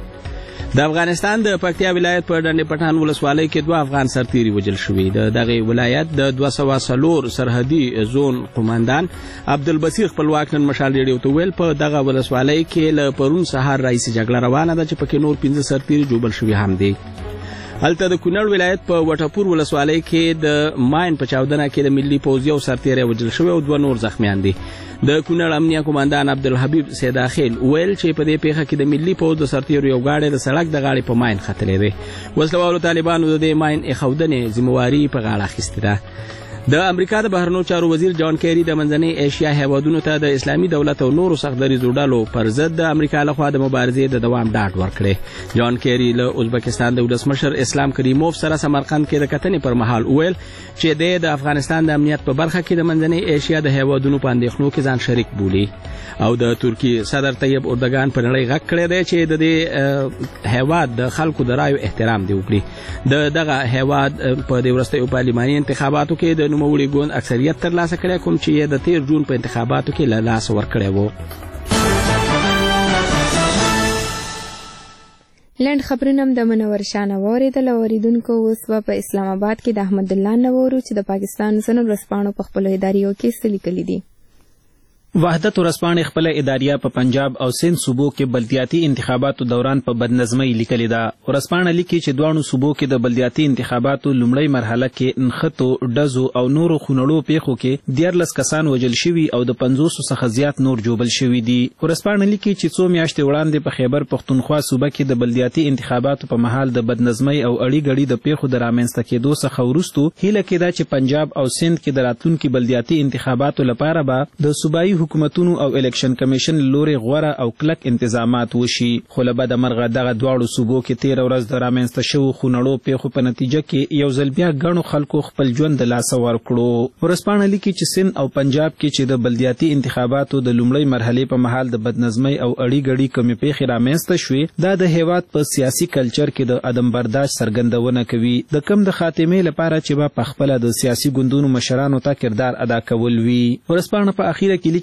د افغانستان د پکتیا ولایت په ډنډ پټان ولسوالۍ کې دوه افغان سرتیري وژل شوي. د دغه ولایت د دوه سوه څلور سرحدي زون قوماندان عبدالبصیر خپلواک نن مشال ریډیو ته ویل په دغه ولسوالۍ کې له پرون سهار راهیسې جګړه روانه ده چې پکې نور پنځه سرتیري جوبل شوي هم دي. هلته د کونړ ولایت په وټپور ولسوالۍ کې د ماین په چاودنه کې د ملي پوځ یو سرتیری وژل شوی او دوه نور زخمیان دي. د کونړ امنیه قوماندان عبدالحبیب سیداخیل ویل چې په دې پیښه کې د ملي پوځ د سرتیرو یو غاړی د سړک د غاړې په ماین ختلی دی. وسلوالو طالبانو د دې ماین ایښودنې ذمهواري په غاړه اخیستې ده. د امریکا د بهرنیو چارو وزیر جان کیری د منځنۍ ایشیا هیوادونو ته د اسلامي دولت او نورو سختدریځو ډلو پر ضد د امریکا لخوا د مبارزې د دوام ډاډ ورکړی. جان کیری له ازبکستان د ولسمشر اسلام کریموف سره سمرقند کې د کتنې پر مهال وویل چې د افغانستان د امنیت په برخه کې د منځنۍ ایشیا د هیوادونو په اندېښنو کې ځان شریک بولي او د ترکی صدر طیب اردوغان په نړۍ غږ کړی دی چې د دې هیواد د خلکو د رایو احترام دی وکړي. د دغه هیواد په دې وروستیو پارلماني انتخاباتو کې د نوموړي ګوند اکثریت ترلاسه کړی کوم چې یې د تیر جون په انتخاباتو کې له لاسه ورکړی و. لنډ خبرونه هم د منور شانه واورېدل. اوریدونکو اوس به په اسلام آباد کې د احمد الله نه واورو چې د پاکستان ځینو ورځپاڼو په خپلو اداریو کې څه لیکلي دي. وحدت ورځپاڼې خپله اداریه په پنجاب او سند صوبو کې بلدیاتي انتخاباتو دوران په بدنظمۍ لیکلې ده. ورځپاڼه لیکي چې دواړو صوبو کې د بلدیاتي انتخاباتو لومړۍ مرحله کې نښتو ډزو او نورو خونړو پیښو کې دیارلس کسان وژل شوي او د پنځوسو څخه زیات نور جوبل شوي دي. ورځپاڼه لیکي چې څو میاشتې وړاندې په خیبر پښتونخوا صوبه کې د بلدیاتي انتخاباتو په مهال د بدنظمۍ او اړي ګړي د پیښو د رامنځته کېدو څخه وروستو هیله کېده چې پنجاب او سند کې د راتلونکي بلدیاتي انتخاباتو لپاره به د صوبایي حکومتونو او الیکشن کمیشن لوري غوره او کلک انتظامات وشي. خو له بده مرغه دغه دواړو صوبو کې تیر ورځ د رامنځته شوو خونړو پیښو په نتیجه کې یو ځل بیا ګڼو خلکو خپل ژوند د لاسه ورکړو. ورځپاڼه لیکي چې سند او پنجاب کې چې د بلدیاتي انتخاباتو د لومړۍ مرحلې په مهال د بدنظمۍ او اړي ګړي کمې پیښې رامنځته شوې دا د هیواد په سیاسي کلچر کې د عدم برداشت څرګندونه کوي. د کم د خاتمې لپاره چې به په خپله د سیاسي ګوندونو مشرانو ته کردار ادا کول وي. ورځپاڼه په اخیره کې لیکي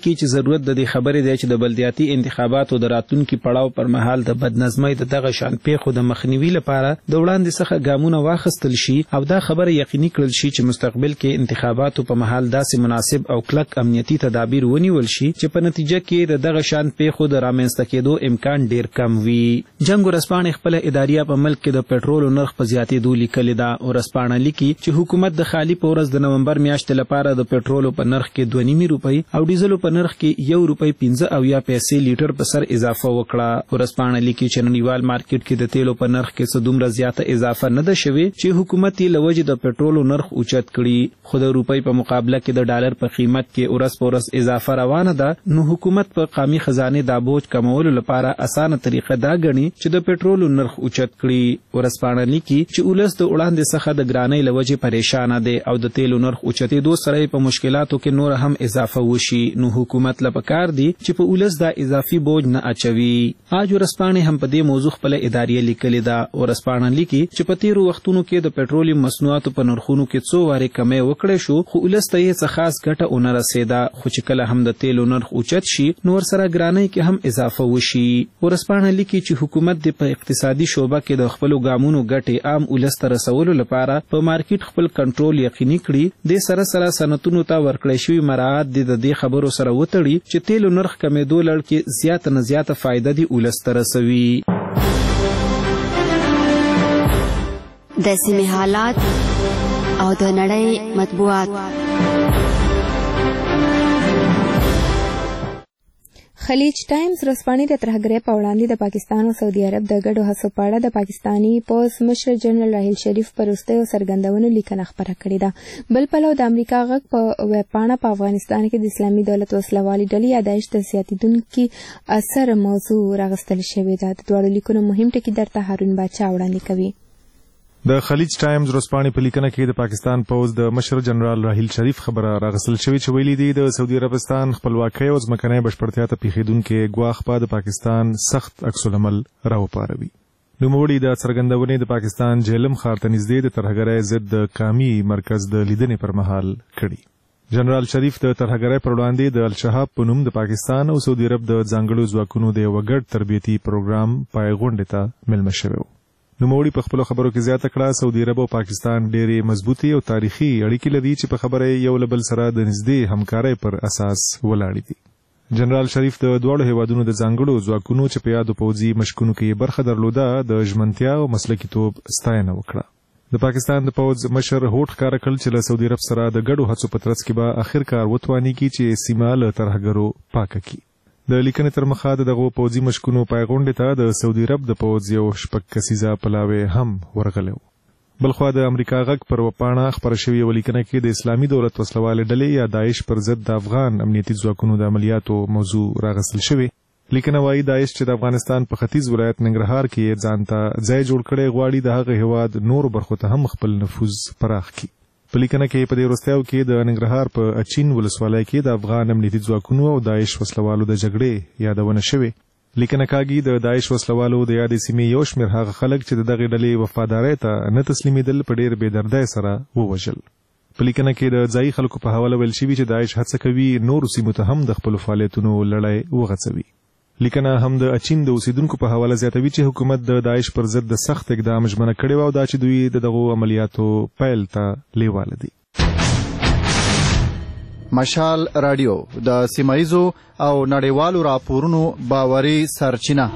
لیکي چې ضرورت د دې خبرې دی چې د بلدیاتي انتخاباتو د راتلونکي پړاو پر مهال د بدنظمۍ د دغه شان پیښو د مخنیوي لپاره د وړاندې څخه ګامونه واخیستل شي او دا خبره یقیني کړل شي چې مستقبل کې انتخاباتو په مهال داسې مناسب او کلک امنیتي تدابیر ونیول شي چې په نتیجه کې د دغه شان پیښو د رامنځته کېدو امکان ډیر کم وي. جنگ ورځپاڼې خپله اداریه په ملک کې د پټرولو نرخ په زیاتېدو لیکلې ده. ورځپاڼه لیکي چې حکومت د خالي په ورځ د نومبر میاشتې لپاره د پټرولو په نرخ کې دوه نیمې روپۍ او ډیزلو په نرخ کې یو روپۍ پنځه اویا پیسې لیټر په سر اضافه وکړه. ورځپاڼه لیکي چې نړیوال مارکیټ کې د تیلو په نرخ کې څه دومره زیاته اضافه نه ده شوې چې حکومت یې له وجې د پټرولو نرخ اوچت کړي، خو د روپۍ په مقابله کې د ډالر په قیمت کې ورځ په ورځ اضافه روانه ده. نو حکومت په قومي خزانې دا بوج کمولو لپاره اسانه طریقه دا ګڼي چې د پټرولو نرخ اوچت کړي. ورځپاڼه لیکي چې ولس د وړاندې څخه د ګرانۍ له وجې پریشانه دی او د تیلو نرخ اوچتېدو سره په مشکلاتو کې نور هم اضافه وشي. نو حکومت له پکار دی چې په ولس دا اضافي بوج نه اچوي. آج ورځپاڼې هم په دې موضوع خپله اداریه لیکلې ده. ورځپاڼه لیکي چې په تیرو وختونو کې د پټرولیم مصنوعاتو په نرخونو کې څو وارې کمی وکړی شو، خو ولس ته یې څه خاص ګټه ونه رسېده. خو چې کله هم د تیلو نرخ اوچت شي نو ورسره ګرانۍ کې هم اضافه وشي. ورځپاڼه لیکي چې حکومت د په اقتصادي شعبه کې د خپلو ګامونو ګټې عام ولس ته رسولو لپاره په مارکیټ خپل کنټرول یقیني کړي. د سره سره صنعتونو ته ورکړی شوي مراعات د دې خبرو سره وتړي چې تیلو نرخ کمېدو لړ کې زیاته نه زیاته فایده د ولس ته رسوي. د سیمې حالات او د نړۍ مطبوعات. خلیج ټایمز ورځپاڼې د ترهګرۍ په وړاندې د پاکستان او سعودي عرب د ګډو هڅو په اړه د پاکستاني پوځ مشر جنرال راحیل شریف په وروستیو څرګندونو لیکنه خپره کړې ده. بل پلو د امریکا غږ په ویبپاڼه په افغانستان کې د اسلامي دولت وسلوالې ډلې یادایش د زیاتېدونکي اثر موضوع راغستل شوې ده. د دواړو لیکونو مهم ټکي درته هارون باچا وړاندې کوي. د خلیج ټایمز ورځپاڼې په لیکنه کې د پاکستان پوځ د مشر جنرال راحیل شریف خبره راغستل شوې چې ویلي دي د سعودي عربستان خپلواکۍ او ځمکنۍ بشپړتیا ته پیښېدونکې ګواښ په د پاکستان سخت عکس العمل راوپاروي. نوموړي د څرګندونې د پاکستان جهلم ښار ته نږدې د ترهګرۍ ضد د قامي مرکز د لیدنې پر مهال کړي. جنرال شریف د ترهګرۍ پر وړاندې د الشهاب په نوم د پاکستان او سعودي عرب د ځانګړو ځواکونو د یوه ګډ تربیتي پروګرام پای غونډې ته مېلمه شوی و. نوموړي په خپلو خبرو کې زیاته کړه سعودي عرب او پاکستان ډېرې مضبوطې او تاریخي اړیکې لري چې په خبره یو له بل سره د نږدې همکارۍ پر اساس ولاړې دي. جنرال شریف د دواړو هیوادونو د ځانګړو ځواکونو چې په یادو پوځي مشقونو کې برخه درلوده د ژمنتیا او مسلکیتوب ستاینه وکړه. د پاکستان د پوځ مشر هوډ ښکاره کړل چې له سعودي عرب سره د ګډو هڅو په ترڅ کې به اخر کار وتوانیږي چې سیمه له ترهګرو پاکه کړي. د لیکنې تر مخه د دغو پوځي مشقونو پای غونډې ته د سعودي عرب د پوځ یو شپږ کسیزه پلاوی هم ورغلی و. بلخوا د امریکا غږ پر وپاڼه خپره شوې یوه لیکنه کې د اسلامي دولت وسلوالې ډلې یا داعش پر ضد د افغان امنیتي ځواکونو د عملیاتو موضوع راغستل شوې. لیکنه وایي داعش چې د افغانستان په ختیځ ولایت ننګرهار کې ځان ته ځای جوړ کړی غواړي د هغه هیواد نورو برخو ته هم خپل نفوذ پراخ کړي. په لیکنه کې په دې وروستیو کې د ننګرهار په اچین ولسوالۍ کې د افغان امنیتي ځواکونو او داعش وسلوالو د جګړې یادونه شوې. لیکنه کاږي د داعش وسلوالو د یادې سیمې یو شمېر هغه خلک چې د دغې ډلې وفادارۍ ته نه تسلیمېدل په ډېر بې دردۍ سره ووژل. په لیکنه کې د ځایي خلکو په حواله ویل شوي چې داعش هڅه کوي نورو سیمو ته هم د خپلو فعالیتونو لړۍ وغځوي. لیکنه هم د اچین د اوسیدونکو په حواله زیاتوي چې حکومت د داعش پر ضد د سخت اقدام ژمنه کړې وه او دا چې دوی د دغو عملیاتو پیل ته لیواله دي. مشال رادیو د سیمایزو او نړیوالو راپورونو باوري سرچینه.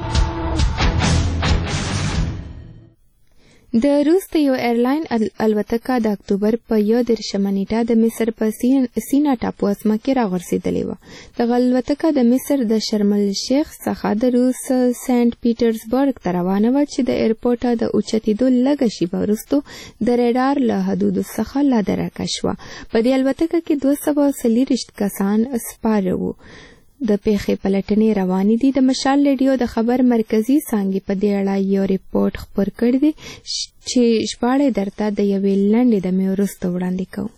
د روس د یو ایرلاین الوتکه د اکتوبر په یو دېرشمه نیټه د مصر په سینا ټاپو اسمه کې راغورځېدلې وه. دغه الوتکه د مصر د شرم الشیخ څخه د روس سینټ پیټرزبرګ ته روانه وه چې د ایرپورټه د اوچتېدو لږه شیبه وروستو د ریډار له حدودو څخه لا درکه شوه. په دې الوتکه کې دوه سوه څلېرویشت کسان سپاره وو. د پیښې پلټنې روانې دي. د مشال ریډیو د خبر مرکزي څانګې په دې اړه یو ریپورټ خپور کړی دی چې ژباړه درته د یوې لنډې دمې وروسته وړاندې کوو.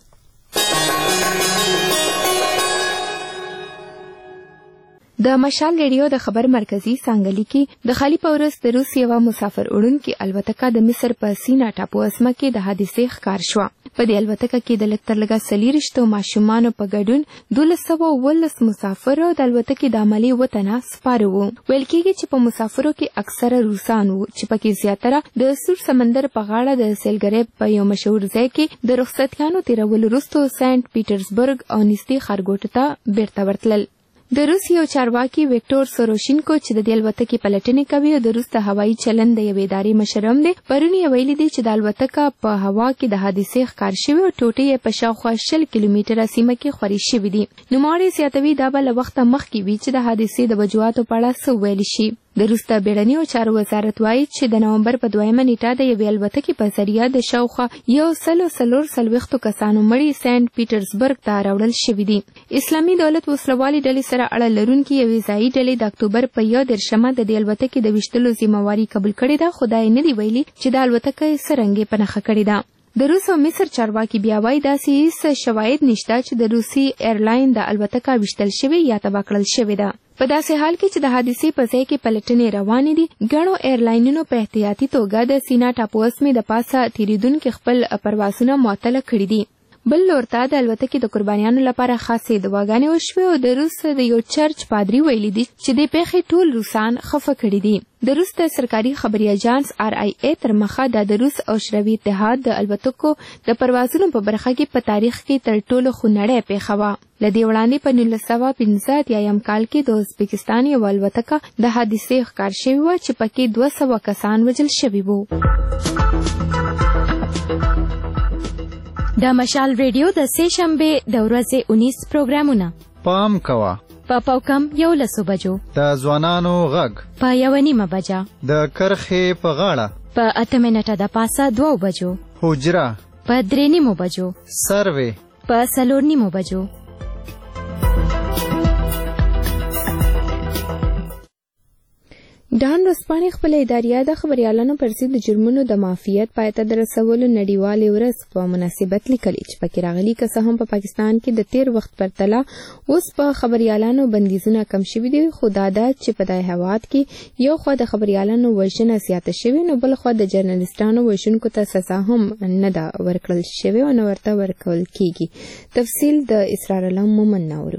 د مشال ریډیو د خبر مرکزي څانګه لیکي د خالي په ورځ د روس یوه مسافر وړونکې الوتکه د مصر په سینا ټاپو اسمه کې د حادثې ښکار شوه. په دې الوتکه کې د لږ تر لږه څلېرویشتو ماشومانو په ګډون دولس سوه اوولس مسافر او د الوتکې د عملې اووه تنه سپاره وو. ویل کېږي چې په مسافرو کې اکثره روسان وو چې پکې زیاتره د سور سمندر په غاړه د سیلګرۍ په یو مشهور ځای کې د رخصتیانو تېرولو وروسته سینټ پیټرزبرګ او نږدې ښارګوټو ته بیرته ورتلل. د روس یو چارواکي ویکټور سوروشینکو چې د دې الوتکې پلټنې کوي او د روس د هوایي چلند د یوې ادارې مشر هم دی، پرون یې ویلي دي چې د الوتکه په هوا کې د حادثې ښکار شوې او ټوټې یې په شاوخوا شل کیلومتره سیمه کې خورې شوي دي. نوموړی زیاتوي دا به له وخته مخکې وي چې د حادثې د وجوهاتو په اړه څه ویلی شي. د روس د بیړنیو چارو وزارت وایي چې د نومبر په دویمه نیټه د یوې الوتکې په ذریعه د شاوخوا یو سل او څلور څلوېښتو کسانو مړي سینټ پیټرزبرګ ته راوړل شوي دي. اسلامي دولت وسلوالې ډلې سره اړه لرونکي یوې ځایي ډلې د اکتوبر په یو دېرشمه د دې الوتکې د ویشتلو ذمهواري قبول کړې ده، خو دا یې نه دي ویلي چې د الوتکه یې څه رنګ په نښه کړې ده. د روس او مصر چارواکي بیا وایي داسې هیڅ شواهد نشته چې د روسي ایرلاین د الوتکه ویشتل شوې یا تباه کړل شوې ده. په داسې حال کې چې د حادثې په ځای کې پلټنې روانې دي، ګڼو ایرلاینونو په احتیاطي توګه د سینا ټاپو سیمې د پاسه تېرېدونکي خپل پروازونه معطله کړي دي. بل لور ته د الوتکې د قربانیانو لپاره خاصې دعاګانې وشوې او د روس د یو چرچ پادري ویلي دي چې د پیښې ټول روسان خفه کړي دي. د روس د سرکاري خبري اجانس آر آی ای تر مخه دا د روس او شوروي اتحاد د الوتکو د پروازونو په برخه کې په تاریخ کې تر ټولو خونړۍ پیښه وه. له دې وړاندې په نولس سوه پنځه اتیایم کال کې د ازبکستان یوه الوتکه د حادثې ښکار شوې وه چې پکې دوه سوه کسان وژل شوي وو. د مشال ریډیو د سې شنبې د ورځې اونیس پروګرامونه پام کوه په پاوکم یولسو بجو، د ځوانانو غږ په یوه نیمه بجه، د کرښې په غاړه په اته منټه د پاسه دوو بجو، حجره په درې نیمو بجو، سروې په څلور نیمو بجو. ډان ورځپاڼې خپله اداریه د خبریالانو پر ضد د جرمونو د معافیت پای ته د رسولو نړیوالې ورځ په مناسبت لیکلي چې پکې راغلي که څه هم په پاکستان کې د تیر وخت پرتله اوس په خبریالانو بندیزونه کم شوي دي، خو دا ده چې په دې هیواد کې یو خوا د خبریالانو وژنه زیاته شوې، نو بل خوا د جرنالستانو وژونکو ته سزا هم نه ده ورکړل شوې او نه ورته ورکول کیږي. تفصیل د اسرار علم مومن ناورو.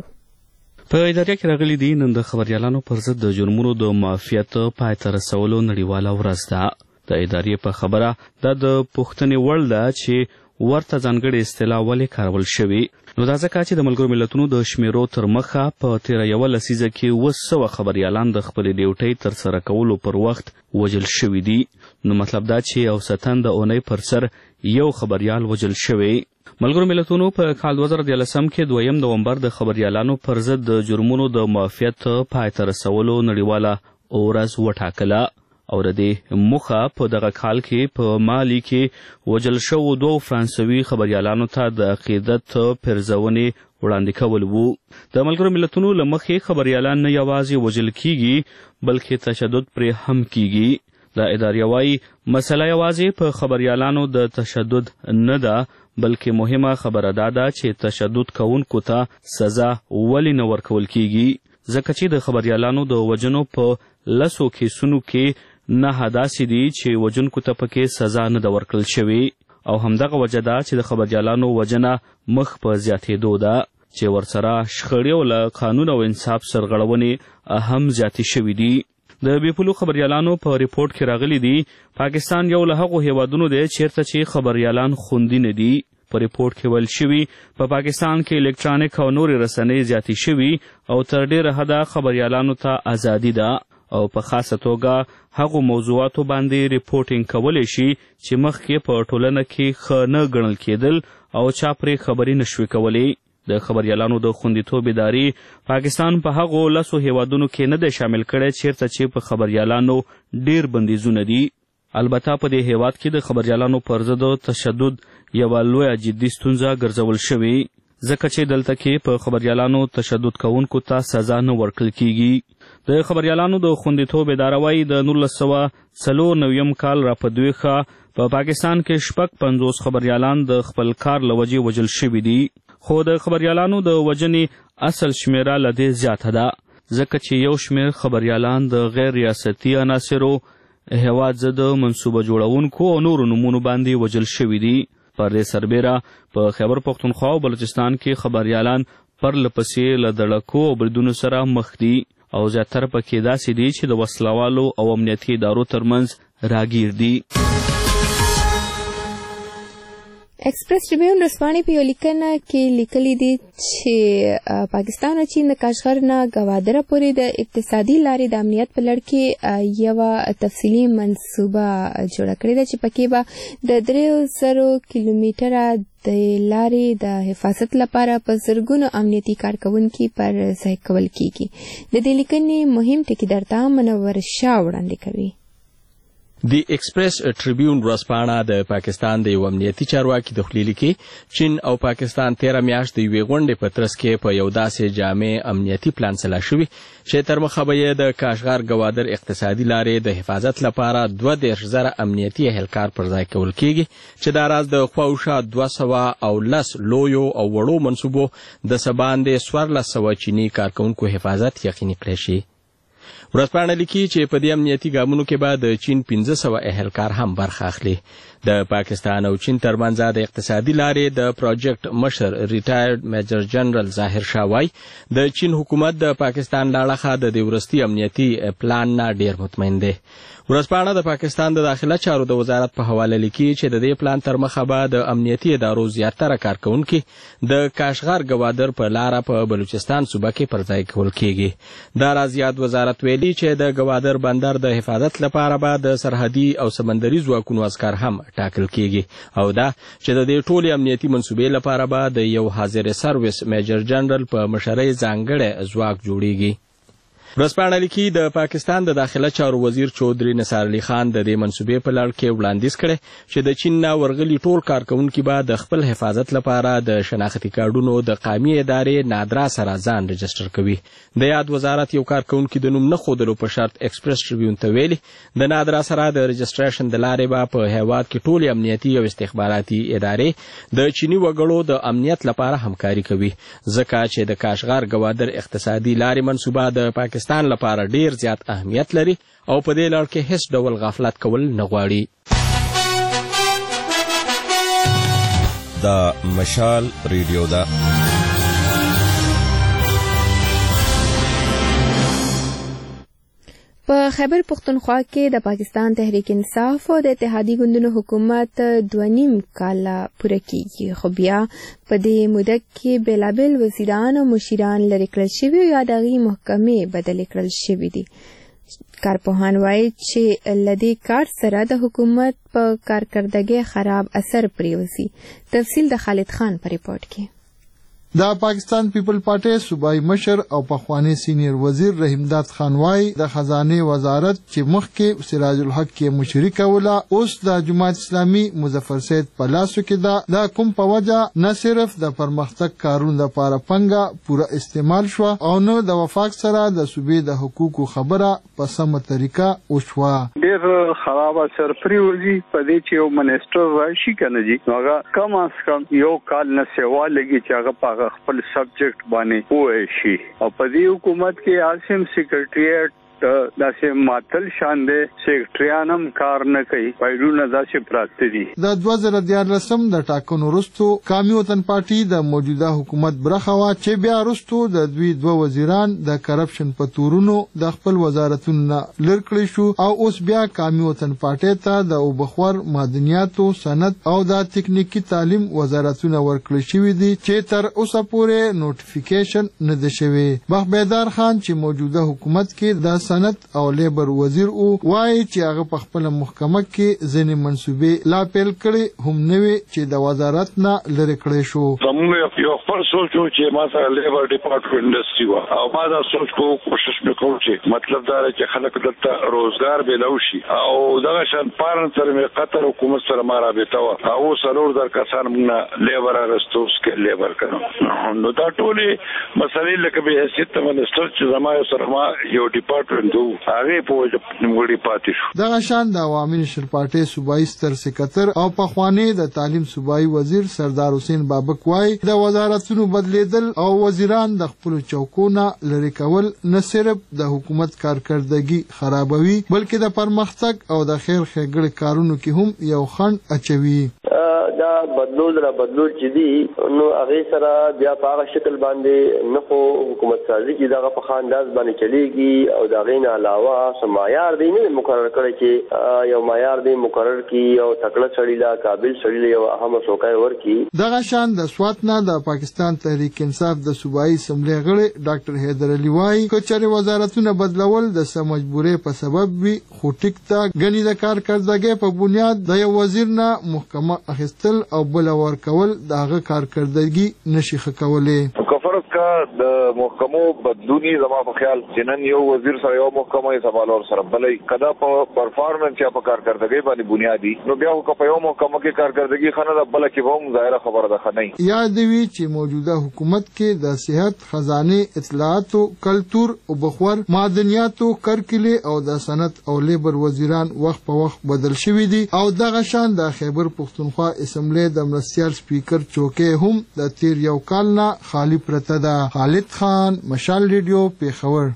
په اداره کې راغلي دي نن د خبریالانو پر ضد د جرمونو د معافیت پای ته رسولو نړیواله ورځ ده. د ادارې په خبره دا د پوښتنې وړ ده چې ورته ځانګړې اصطلاح ولې کارول شوې. نو دا ځکه چې د ملګرو ملتونو د شمیرو تر مخه په تیره یوه لسیزه کې اووه سوه خبریالان د خپلې ډیوټۍ ترسره کولو پر وخت وژل شوي دي. نو مطلب دا چې اوسطاً د اونۍ پر سر یو خبریال وژل شوی. ملګرو ملتونو په کال دوه زره دیارلسم کې دویم نومبر د خبریالانو پر ضد د جرمونو د معافیت پای ته رسولو نړیواله ورځ وټاکله او د دې موخه په دغه کال کې په مالي کې وژل شوو دوو فرانسوي خبریالانو ته د عقیدت پرځونې وړاندې کول وو. د ملګرو ملتونو له مخې خبریالان نه یوازې وژل کیږي بلکې تشدد پرې هم کیږي. د ادارې وایي مسله یوازې په خبریالانو د تشدد نه ده بلکې مهمه خبره دا ده چې تشدد کوونکو ته سزا ولې نه ورکول کیږي، ځکه چې د خبریالانو د وژنو په لسو کیسونو کې نه داسې دي چې وژونکو ته پکې سزا نه ده ورکړل شوې او همدغه وجه ده چې د خبریالانو وژنه مخ په زیاتېدو ده چې ورسره شخړې او له قانون او انصاف سرغړونې هم زیاتې شوي دي. د بیپولو خبریالانو په ریپورت کې راغلی دي پاکستان یو له هغو هیوادونو دی چیرته چې خبریالان خوندي نه دي. په ریپورت کې ویل شوي په پاکستان کې الکترونیک او نورې رسنۍ زیاتې شوي او تر ډېره حده خبریالانو ته ازادي ده او په خاصه توګه هغو موضوعاتو باندې ریپورټینګ کولی شي چې مخکې په ټولنه کې ښه نه ګڼل کېدل او چا پرې خبرې نشوي کولی. د خبریالانو د خوندیتوب ادارې پاکستان په هغو لسو هیوادونو کې نه دی شامل کړی چیرته چې په خبریالانو ډیر بندیزونه دي. البته په دې هیواد کې د خبریالانو پر ضد تشدد یوه لویه جدي ستونزه ګرځول شوې ځکه چې دلته کې په خبریالانو تشدد کوونکو ته سزا نه ورکړل کیږي. د خبریالانو د خوندیتوب اداره وایي د نولس سوه څلور نویم کال را په دویښه په پاکستان کې شپږ پنځوس خبریالان د خپل کار له وجې وژل شوي دي، خو د خبریالانو د وژنې اصل شمیره له دې زیاته ده ځکه چې یو شمیر خبریالان د غیر ریاستي عناصرو، هیواد ضد منصوبه جوړونکو او نورو نومونو باندې وژل شوي دي. پر سربیره په خیبر پختونخوا او بلوچستان کې خبريالان پرله پسې له دړکو او بریدونو سره مخ دي او زیاتره پکې داسې دي چې د وسلوالو او امنیتي ادارو ترمنځ راګیر دي. ایکسپریس ټریبیون رسپانې په یو لیکنه کې لیکلي دي چې پاکستان او چین د کاشغر نه ګوادره پورې د اقتصادي لارې د امنیت په لړ کې یوه تفصیلي منصوبه جوړه کړې ده چې پکې به د دریو زرو کیلومتره د لارې د حفاظت لپاره په زرګونو امنیتي کارکونکي پر ځای کول کیږي. د دې لیکنې مهم ټکي درته منور شاه وړاندې کوي. دی ایکسپریس ټریبیون ورځپاڼه د پاکستان د یو امنیتي چارواکي د خلیلي کې چین او پاکستان تیره میاشت د یوې غونډې په ترڅ کې په یو داسې جامع امنیتي پلان سلا شوي چې تر مخه به یې د کاشغر ګوادر اقتصادي لارې د حفاظت لپاره دوه دېرش زره امنیتي اهلکار پر ځای کول کیږي چې دا راز د خواوشا دوه سوه او لس لویو او وړو منصوبو د څه باندې څوارلس سوه چیني کارکوونکو حفاظت یقیني کړی شي. ورځپاڼه لیکي چې په دې امنیتي ګامونو کې به د چین پنځه سوه اهلکار هم برخه اخلي. د پاکستان او چین ترمنځ د اقتصادي لارې د پروجیکټ مشر ریټایرډ میجر جنرال ظاهر شاه وایي د چین حکومت د پاکستان له اړخه د دې وروستي امنیتي پلان نه ډېر مطمئن دی. ورځپاڼه د پاکستان د داخله چارو د وزارت په حواله لیکي چې د دې پلان تر مخه به د امنیتي ادارو زیاتره کارکوونکي د کاشغر ګوادر په لاره په بلوچستان صوبه کې پر ځای کول کیږي. دا راز یاد وزارت ویلي چې د ګوادر بندر د حفاظت لپاره به د سرحدي او سمندري ځواکونو عسکر هم ټاکل کیږي او دا چې د دې ټولې امنیتي منصوبې لپاره به د یو حاضر سروس میجر جنرال په مشرۍ ځانګړی ځواک جوړیږي. ورځپاڼه لیکي د پاکستان د داخله چارو وزیر چودري نثار علي خان د دې منصوبې په لړ کې وړاندیز کړی چې د چین نه ورغلي ټول کارکوونکي به د خپل حفاظت لپاره د شناختي کارډونو د قامي ادارې نادرا سره ځان رجسټر کوي. د یاد وزارت یو کارکوونکي د نوم نه ښودلو په شرط ایکسپریس ټریبیون ته ویلي د نادرا سره د رجسټریشن د لارې به په هیواد کې ټولې امنیتي او استخباراتي ادارې د چینی وګړو د امنیت لپاره همکاري کوي ځکه چې د کاشغر ګوادر اقتصادي لارې منصوبه د پاکستان پاکستان لپاره ډیر زیات اهمیت لري او په دې لړ کې هیڅ ډول غفلت کول نه غواړي. دا مشال ریډیو ده. په خیبر پختونخوا کې د پاکستان تحریک انصاف او د اتحادی ګوندونو حکومت دوه نیم کاله پوره کیږي خو بیا په دې موده کې بېلابېل وزیران او مشیران لرې کړل شوي یا د هغې محکمې بدلې کړل شوي دي. کارپوهان وایي چې له دې کار سره د حکومت په کارکردګۍ خراب اثر پرېوځي. تفصیل د خالد خان په ریپورټ کې. د پاکستان پیپل پارټي صوبایي مشر او پخوانی سینیر وزیر رحیم داد خان وايي د خزانه وزارت چې مخکې سراج الحق کې مشري کوله اوس د جماعت اسلامي مظفر سید په لاسو کې ده. د کوم په وجه نه صرف د پرمختګ کارونو لپاره پنګه پوره استعمال شو او نو د وفاق سره د صوبې د حقوقو خبره په سمه طریقه وشوه. ډېر خراب اثر پرېوځي په دې چې یو منسټر راشي کنه جی هغه کم از کم یو کال نه سیوا لګي چې هغه په خپل سبجیکټ باندې پوه شي او په دې حکومت کې عاصم سیکریټریټ داسې ماتل شان دی سیکریټریان هم کار نه کوي فایلونه داسې پراته دي. د دوه زره دیارلسم د ټاکنو وروسته قومي وطن پارټي د موجوده حکومت برخه وه چې بیا وروسته د دوی دوه وزیران د کرپشن په تورونو د خپل وزارتونو نه لرې کړی شو او اوس بیا قومي وطن پارټي ته د اوبخور معدنیاتو صنعت او د تکنیکی تعلیم وزارتونه ورکړل شوي دي چې تر اوسه پورې نوټیفیکیشن نه ده شوی. بخبیدار خان چې موجوده حکومت کې د صنعت او لیبر وزیر او وایي چې هغه په خپل محکمه کې ځینې منصوبې لا پیل کړي هم نه وي چې د وزارت نه لرې کړی شو. زموږ یو خپل سوچ و چې ما سره لیبر ډپارټمنټ انډستری و او ما دا سوچ کو کوشش وکړو چې مطلب دا چې خلک دلته روزګار به لو شي او دغه شان پارن سره مې قطر حکومت سره ما رابطه و او سرور در کسان موږ لیبر ارستو سکل لیبر کړو نو دا ټولې مسلې لکه به حیثیت منسټر چې زما سره ما یو ډپارټمنټ هغه په نیمګړی پاتې شو. دغه شان د عوامي نشر پارټي صوبایي ستر سکرټر او پخوانی د تعلیم صوبایي وزیر سردار حسین بابک وایي د وزارتونو بدلیدل او وزیران د خپل چوکونه لري کول نه صرف د حکومت کارکردګي خرابوي بلکې د پرمختګ او د خیر ښېګړې کارونو کې هم یو خنډ اچوي. د دا بدلول را بدلول چې دي نو هغه سره بیا په هغه شکل باندې نه خو حکومت سازي چې دغه په خانداز باندې چلیږي او دا غین علاوه سمایار دی نه مقرر کړی چې یو معیار دی مقرر کی او تکړه سړی لا قابل سړی یو اهم څوکای ورکی. دغه شان د سوات نه د پاکستان تحریک انصاف د صوبایي اسمبلی غړي ډاکټر حیدر علي وايي کچره وزارتونه بدلول د سمجبوري په سبب وي خو ټیک تا غني د کارکړدګۍ په بنیاد د یو وزیر نه محکمه اخیستل او بل ورکول دغه کارکړدګي نشي خکولې. کفرت کا د محکمو بدلونی زما په خیال جنن یو وزیر سره یو محکمه یې سوال اور سره بلې کدا په پرفارمنس یا په کارکړدګۍ باندې بنیادی نو بیا خو په یو محکمه کې کارکړدګي خنه د بل کې هم ظاهره خبره ده خنه. یاد وی چې موجوده حکومت کې د صحت خزانه اطلاعات او کلتور او بخور معدنیات او کرکلی او د صنعت او لیبر وزیران وخت په وخت بدل شوی دي او دغه شان د خیبر پختونخوا اسمبلی د مرستيال سپیکر چوکې هم د تیر یو کال نه خالی پرته ده. خالد خان مشال ریډیو پیښور.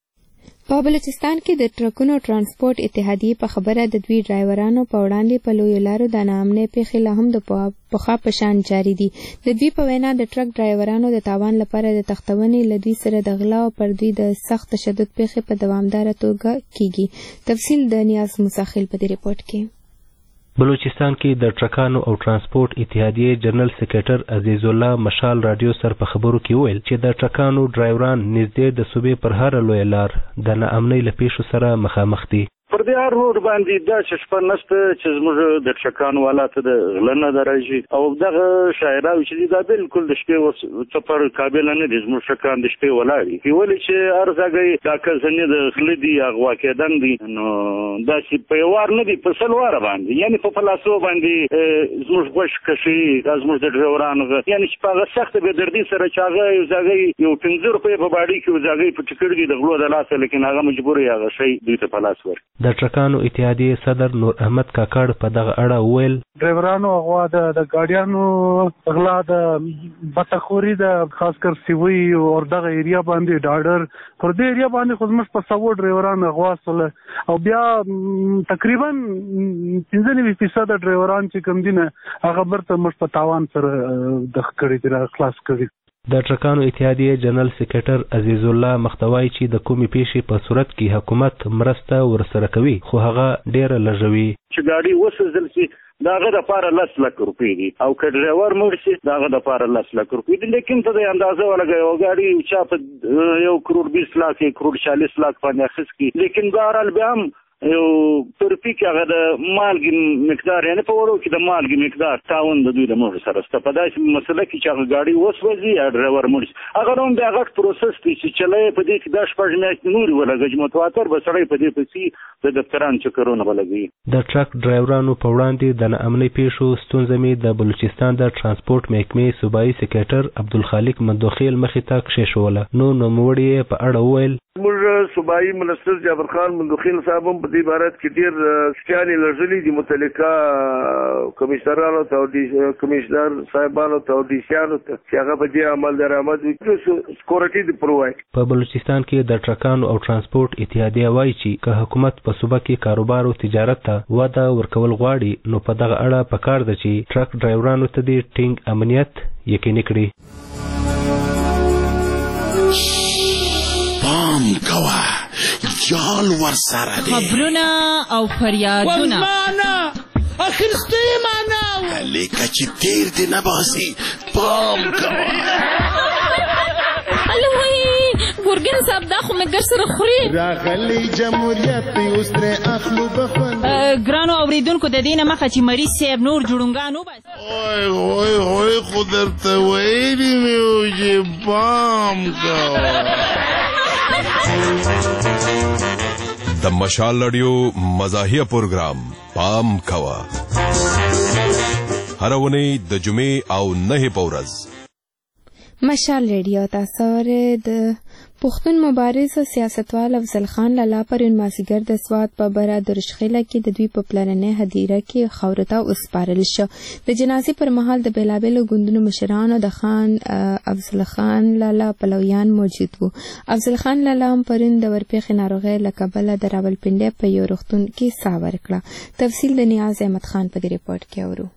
په بلوچستان کې د ټرکونو ترانسپورت اتحادیې په خبره د دوی ډرایورانو په وړاندې په لویو لارو د ناامنۍ پیښې لا هم د پخوا په شان جاري دي. د دوی په وینا د ټرک ډرایورانو د تاوان لپاره د تختونې له دوی سره د غلا او پر دوی د سخت تشدد پیښې په دوامداره توګه کیږي. تفصیل د نیاز مساخیل په دې ریپورت کې. بلوچستان کې د ټرکانو او ترانسپورت اتحادیې جنرال سیکریټر عزیز الله مشال رادیو سره په خبرو کې وویل چې د ټرکانو ډرایوران نږدې د صوبې پر هر لویه لار د ناامنۍ له پیښو سره مخامخ دي. پر دې هر روډ باندې دا شپه نشته چې زموږ د ټرکانو والا ته د غلنه درایي او دغه شاعراوي چې دا بالکل د شپې سفر قابل نه دي. زموږ ټرکان د شپې ولاړي کی ولې چې ارزګي دا کزنه د خلدي اغوا کېدن دي نو دا چې په وار نه دي په سلوار باندې یعنی په پلاسو باندې زموږ خوش کشي زموږ د ډرایورانو یعنی چې په سخت به دردي سره چاغه یو ځای یو پنځه روپۍ په باډي کې یو ځای په ټیکټ کې د غلو د لاسه لیکن هغه مجبور یا غشي دوی ته پلاس ور. د ټرکانو اتحادیې صدر نور احمد کاکړ په دغه اړه وویل ډرایورانو هغه د د ګاډیانو غلا د بتخوري د خاص کر سیوی او دغه ایریا باندې ډاډر پر دې ایریا باندې خو موږ په سوو ډرایورانو غوا سره او بیا تقریبا پنځه نوي فیصد ډرایوران چې کوم دي نه هغه برته موږ په تاوان سره د خکړې تر خلاص کړی. د ټرکانو اتحادیې جنرال سیکریټر عزیز الله مختوای چې د کومې پیښې په صورت کې حکومت مرسته ورسره کوي خو هغه ډیره لږوي. چې ګاډي وسوځل شي داغه د پاره لس لک روپۍ دي او که ډرایور مړ شي داغه د پاره لس لک روپۍ دي لیکن ته د اندازه ولګي او ګاډي چا په یو کروڑ بیس لاک یو کروڑ چالیس لاک باندې اخیست کی لیکن بهرحال بیا هم یو ترپیک هغه د مالګي مقدار یعنی په ورو کې د مالګي مقدار تاون د دوی د موږ سره ست په داسې مسله کې چې هغه ګاډي وسوځي یا ډرایور مړ شي هغه هم د هغه پروسس دی چې چلای په دې کې د شپږ میاشتې نور ولګي متواتر به سړی په دې پسې د دفتران چکرونه ولګي. د ټرک ډرایورانو په وړاندې د ناامنۍ پیښو ستونزې مې د بلوچستان د ترانسپورت محکمې صوبایي سیکریټر عبدالخالق مندوخیل مخې ته کښېښوله. نو نوموړي په اړه وویل موږ صوبایي منسټر جابر خان مندوخیل صاحب هم په دې عبارت کې ډېر سټیانې لرزلي دي متعلقه کمشنرانو ته کمشنر صاحبانو ته ډیسیانو ته چې هغه په دې عمل درآمد وکړي سکورټي دی پرووایډ. په بلوچستان کې د ټرکانو او ترانسپورت اتحادیه وایي چې که حکومت په صوبه کې کاروبار او تجارت ته وده ورکول غواړي نو په دغه اړه پکار ده چې ټرک ډرایورانو ته دې ټینګ امنیت یقیني کړي. پام کوه جال ور سره دی خبرونه او فریادونه ورمانه اخرسته معنا لیکه چې تیر دی نباسي پام کوه الوی ګورګین صاحب دا خو مې ګر سره خوري راغلی جمهوریت اوس ترې اخلو بخوند ګرانو اوریدونکو د دې نه مخه چې مریض صاحب نور جوړونګان وباسي اوی اوی اوی خو درته ویلي مې وو چې پام کوه. د مشال رادیو مزاحیه پروګرام پام کوه هر اونۍ د جمعې او نه په ورځ. مشال ریډیو تاسو د پښتون مبارز او سیاستوال افضل خان لالا پرون مازیګر د سوات په بره درشخیله کې د دوی په پلاننۍ هدیره کې خاورو ته وسپارل شو. د جنازې پر مهال د بېلابېلو ګوندونو مشرانو د خان افضل خان لالا پلویان موجود وو. افضل خان لالا هم پرون د ورپېښې ناروغۍ له کبله د راولپنډۍ په یو روغتون کې ساه ورکړه. تفصیل د نیاز احمد خان په دې ریپورټ کې اورو.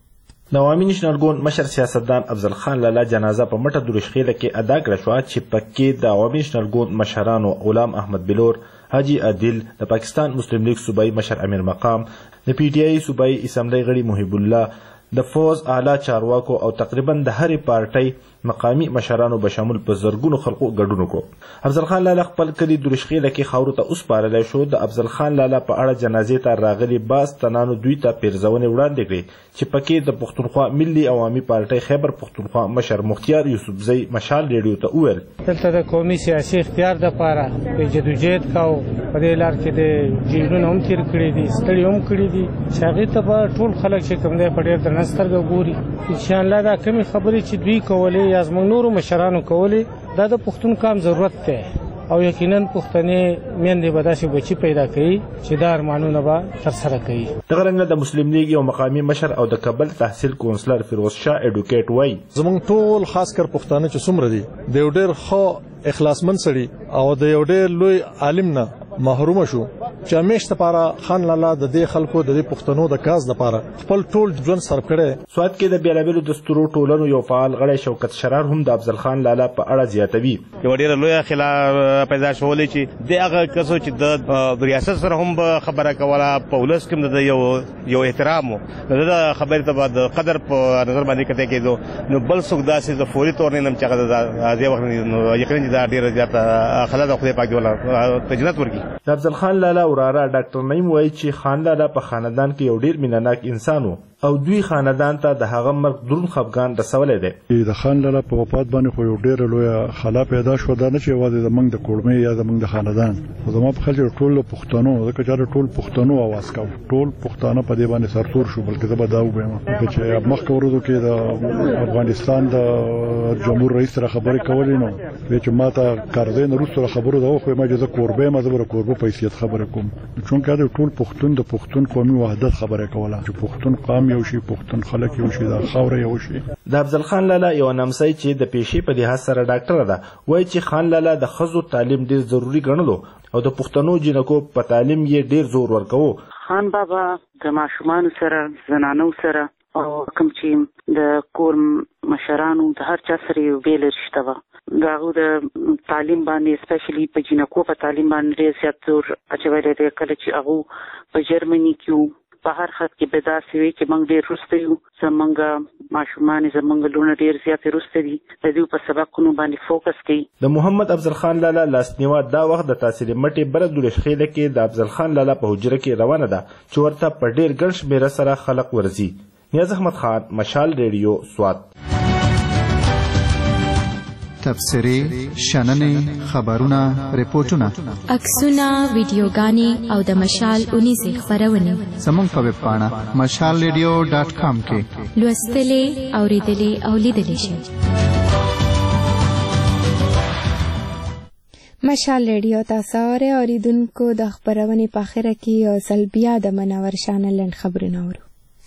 د عوامي نېشنل ګوند مشر سیاستدان افضل خان لالا جنازه په مټه دروشخیله کې ادا کړه شوه چې پکې د عوامي نېشنل ګوند مشرانو غلام احمد بلور، حاجی عادل، د پاکستان مسلم لیگ صوبایي مشر امیر مقام، د پی ټی آی صوبایي اسمبلی غړي محب الله، د فوز اعلی چارواکو او تقریبا د هرې پارټۍ مقامی مشرانو بشامل په زرګونو خلکو ګډون وکړو. افضل خان لالا خپل کلي دروشخیله کې خاورو ته وسپارلی شو. د افضل خان لالا په اړه جنازې ته راغلي بعض تنانو دوی ته پیرزونې وړاندې کړې چې پکې د پښتونخوا ملي عوامي پارټۍ خیبر پښتونخوا مشر مختیار یوسفزی مشال ریډیو ته وویل دلته د قومي سیاسي اختیار دپاره جدوجهد کاوه. په دې لار کې د جیلونه هم تېر کړي دي، ستړي هم کړي دي چې هغې ته به ټول خلک چې کوم دی په ډېر درنه سترګه ګوري. انشاءالله دا کمې خبرې چې دوی کولې یا زموږ نورو مشرانو کولې دا د پښتون کام ضرورت دی او یقینا پښتنې میندې به داسې بچي پیدا کوي چې دا ارمانونه به ترسره کوي. دغه رنګه د مسلم لیگ یو مقامي مشر او د کابل تحصیل کونسلر فیروز شاه ایډوکیټ وایي زموږ ټول خاص کر پښتانه چې څومره دي د یو ډېر ښه اخلاصمن سړي او د یو ډېر لوی عالم نه محروم شو چې همیشه لپاره خان لالا د دې خلکو د دې پښتنو د کاز لپاره خپل ټول ژوند صرف کړی. سواد کې د بیلابیلو دستورو ټولنو یو فعال غړی شوکت شرار هم د افضل خان لالا په اړه زیاتوي. یو ډېره لویه خلا پیدا شولې چې د هغه کسو چې د ریاست سره هم خبره کوله په ولس کې د یو یو احترام و د خبرې ته به د قدر په نظر باندې کتل کېدو نو بل څوک داسې د فوري طور نه نم چې هغه د دې وخت نو یقینا دا ډېره زیاته خلا د خدای پاک دی ولا ته جنت ورکړي. د افضل خان لالا وراره ډاکټر نعیم وایي چې خان لالا په خاندان کې یو ډېر مینهناک انسان و او دوی خاندان ته د هغه مرګ دروند خفګان رسولی دی. د خان لالا په وفات باندې خو یو ډېره لویه خلا پیدا شوه. دا نه چې یوازې زموږ د کورمۍ یا زموږ د خاندان خو زما په خیال چې ټول پښتنو ځکه چې ټول پښتنو اواز کوو ټول پښتانه په دې باندې سرتور شو. بلکې زه به دا ووایم چې مخکې ورځو کې د افغانستان د جمهور رئیس سره خبرې کولې نو چې ما ته کارځای نه وروسته خبرو ته وښویم چې زه کوربه یم زه به د کوربه په حیثیت خبرې کوم چونکې د ټول پښتون د پښتون قومي وحدت خبرې کوله چې پښتون قام یو شي پښتون خلک یو شي د خاوره یو شي. د افضل خان لالا یو نامسۍ چې د پیشې په لحاظ سره ډاکټره ده وایي چې خان لالا د ښځو تعلیم ډېر ضروري ګڼلو او د پښتنو جنکو په تعلیم یې ډېر زور ورکوو. خان بابا د ماشومانو سره زنانو سره او کوم چې د کور مشرانو د هر چا سره یو بیل رشته وه. د هغو د تعلیم باندې سپیشلی په جنکو په تعلیم باندې ډېر زیات زور اچولی دی. کله چې هغو په جرمني کې وو په هر خط کې به داسې وي چې موږ ډېر وروسته یو زموږ ماشومان زموږ لوڼه ډېر زیاتې وروسته دي د دوی په سبقونو باندې فوکس کوي. د محمد افضل خان لالا لاسنیوه دا وخت د تحصیل مټې بره دولشخیله کې د افضل خان لالا په حجره کې روانه ده چې ورته په ډېر ګڼ شمېره سره خلک ورځي. نیاز احمد خان مشال ریډیو سوات. تبصرې، شننې، خبرونه، ریپورتونه، عکسونه، ویډیوګانې او د مشال اونیزې خپرونې زموږ په ویب پاڼه مشال ریډیو ډاټ کام کې لوستلې، اورېدلې او لیدلې شئ. مشال ریډیو تاسو اوریدونکو د خپرونې په اخره کې یو ځل بیا د منور شانه لنډ خبرونه اورو.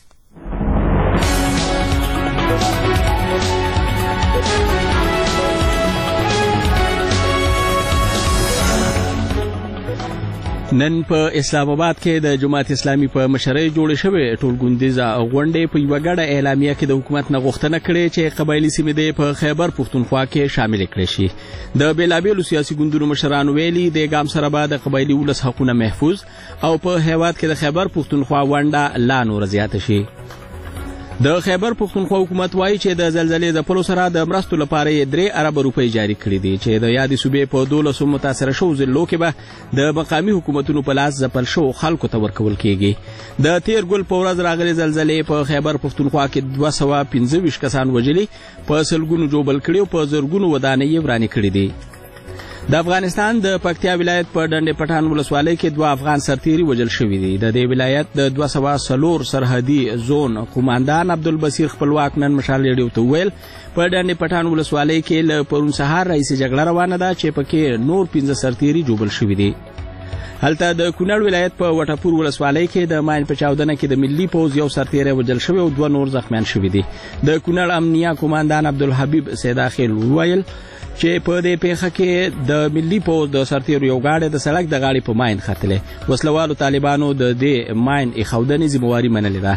نن په اسلام آباد کې د جماعت اسلامي په مشرۍ جوړې شوې ټولګوندیزه غونډې په یوه ګډه اعلامیه کې د حکومت نه غوښتنه کړې چې قبایلي سیمې دې په خیبر پښتونخوا کې شامل کړي شي. د بېلابېلو سیاسي ګوندونو مشرانو ویلي د ګام سره به د قبایلي ولس حقونه محفوظ او په هیواد کې د خیبر پښتونخوا ونډه لا نوره زیاته شي. د خیبر پښتونخوا حکومت وایي چې د زلزلې د پلو سره د مرستو لپاره یې درې اربه روپۍ جاري کړي دي چې د یادې صوبې په دولسو متاثره شوو ضلعو کې به د مقامي حکومتونو په لاس ځپل شوو خلکو ته ورکول کېږي. د تیر ګل په ورځ راغلې زلزلې په خیبر پښتونخوا کې دوه سوه پنځه ویشت کسان وژلي، په سلګونو ژوبل کړي او په زرګونو ودانۍ یې ورانې کړي دي. د افغانستان د پکتیا ولایت په ډنډ پټان ولسوالۍ کې دوه افغان سرتیري وژل شوي دي. د دې ولایت د دوه سوه څلور سرحدي زون قوماندان عبدالبصیر خپلواک نن مشال ریډیو ته وویل په ډنډ پټان ولسوالۍ کې له پرون سهار راهیسې جګړه روانه ده چې پکې نور پنځه سرتیري ژوبل شوي دي. هلته د کونړ ولایت په وټپور ولسوالۍ کې د ماین په چاودنه کې د ملي پوځ یو سرتیری وژل شوی او دوه نور زخمیان شوي دي. د کونړ امنیه قوماندان عبدالحبیب سیداخیل وویل چې په دې پیښه کې د ملي پوځ د سرتیرو یو ګاډی د سړک د غاړې په ماین ختلی. وسلوالو طالبانو د دې ماین ایښودنې ذمهواري منلې ده.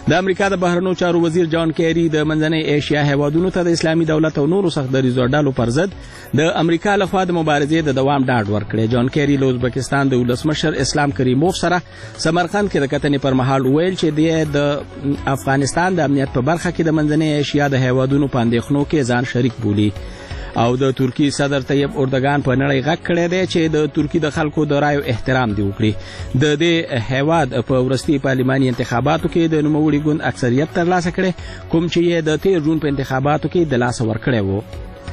د امریکا د بهرنیو چارو وزیر جان کیری د منځنۍ ایشیا هیوادونو ته د اسلامي دولت او نورو سخت دریځو ډلو پر ضد د امریکا لخوا د مبارزې د دوام ډاډ ورکړی. جان کیری له ازبکستان د ولسمشر اسلام کریموف سره سمرقند کې د کتنې پر مهال ویل چې د افغانستان د امنیت په برخه کې د منځنۍ ایشیا د هیوادونو په اندېښنو کې ځان شریک بولي او د ترکی صدر طیب اردوغان په نړۍ غږ کړی دی چې د ترکی د خلکو د رایو احترام دی وکړي. د دې هیواد په وروستي پارلماني انتخاباتو کې د نوموړي ګوند اکثریت ترلاسه کړی کوم چې یې د تیر جون په انتخاباتو کې د لاسه ورکړی و.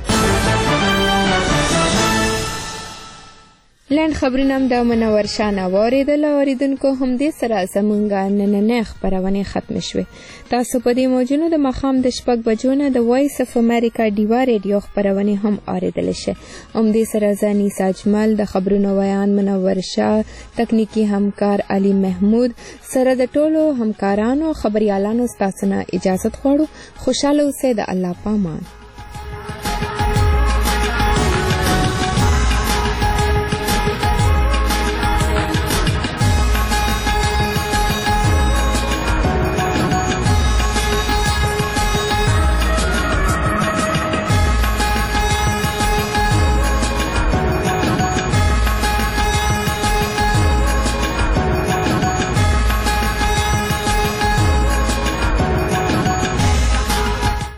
لاند خبرونه هم د منور شاه واوریدل. اوریدونکو همدې سره زمونږ نننۍ خپرونې ختم شوې. تاسو په دې موجونو د ماښام د شپږ بجو نه د وایس اف امریکا ډیوا ریډیو خپرونې هم اوریدلی شئ. همدې سره زه نیسا اجمل د خبرونو ویان منور شاه تکنیکي همکار علي محمود سره د ټولو همکارانو خبریالانو ستاسو نه اجازت غواړو. خوشحاله اوسئ. د الله په امان.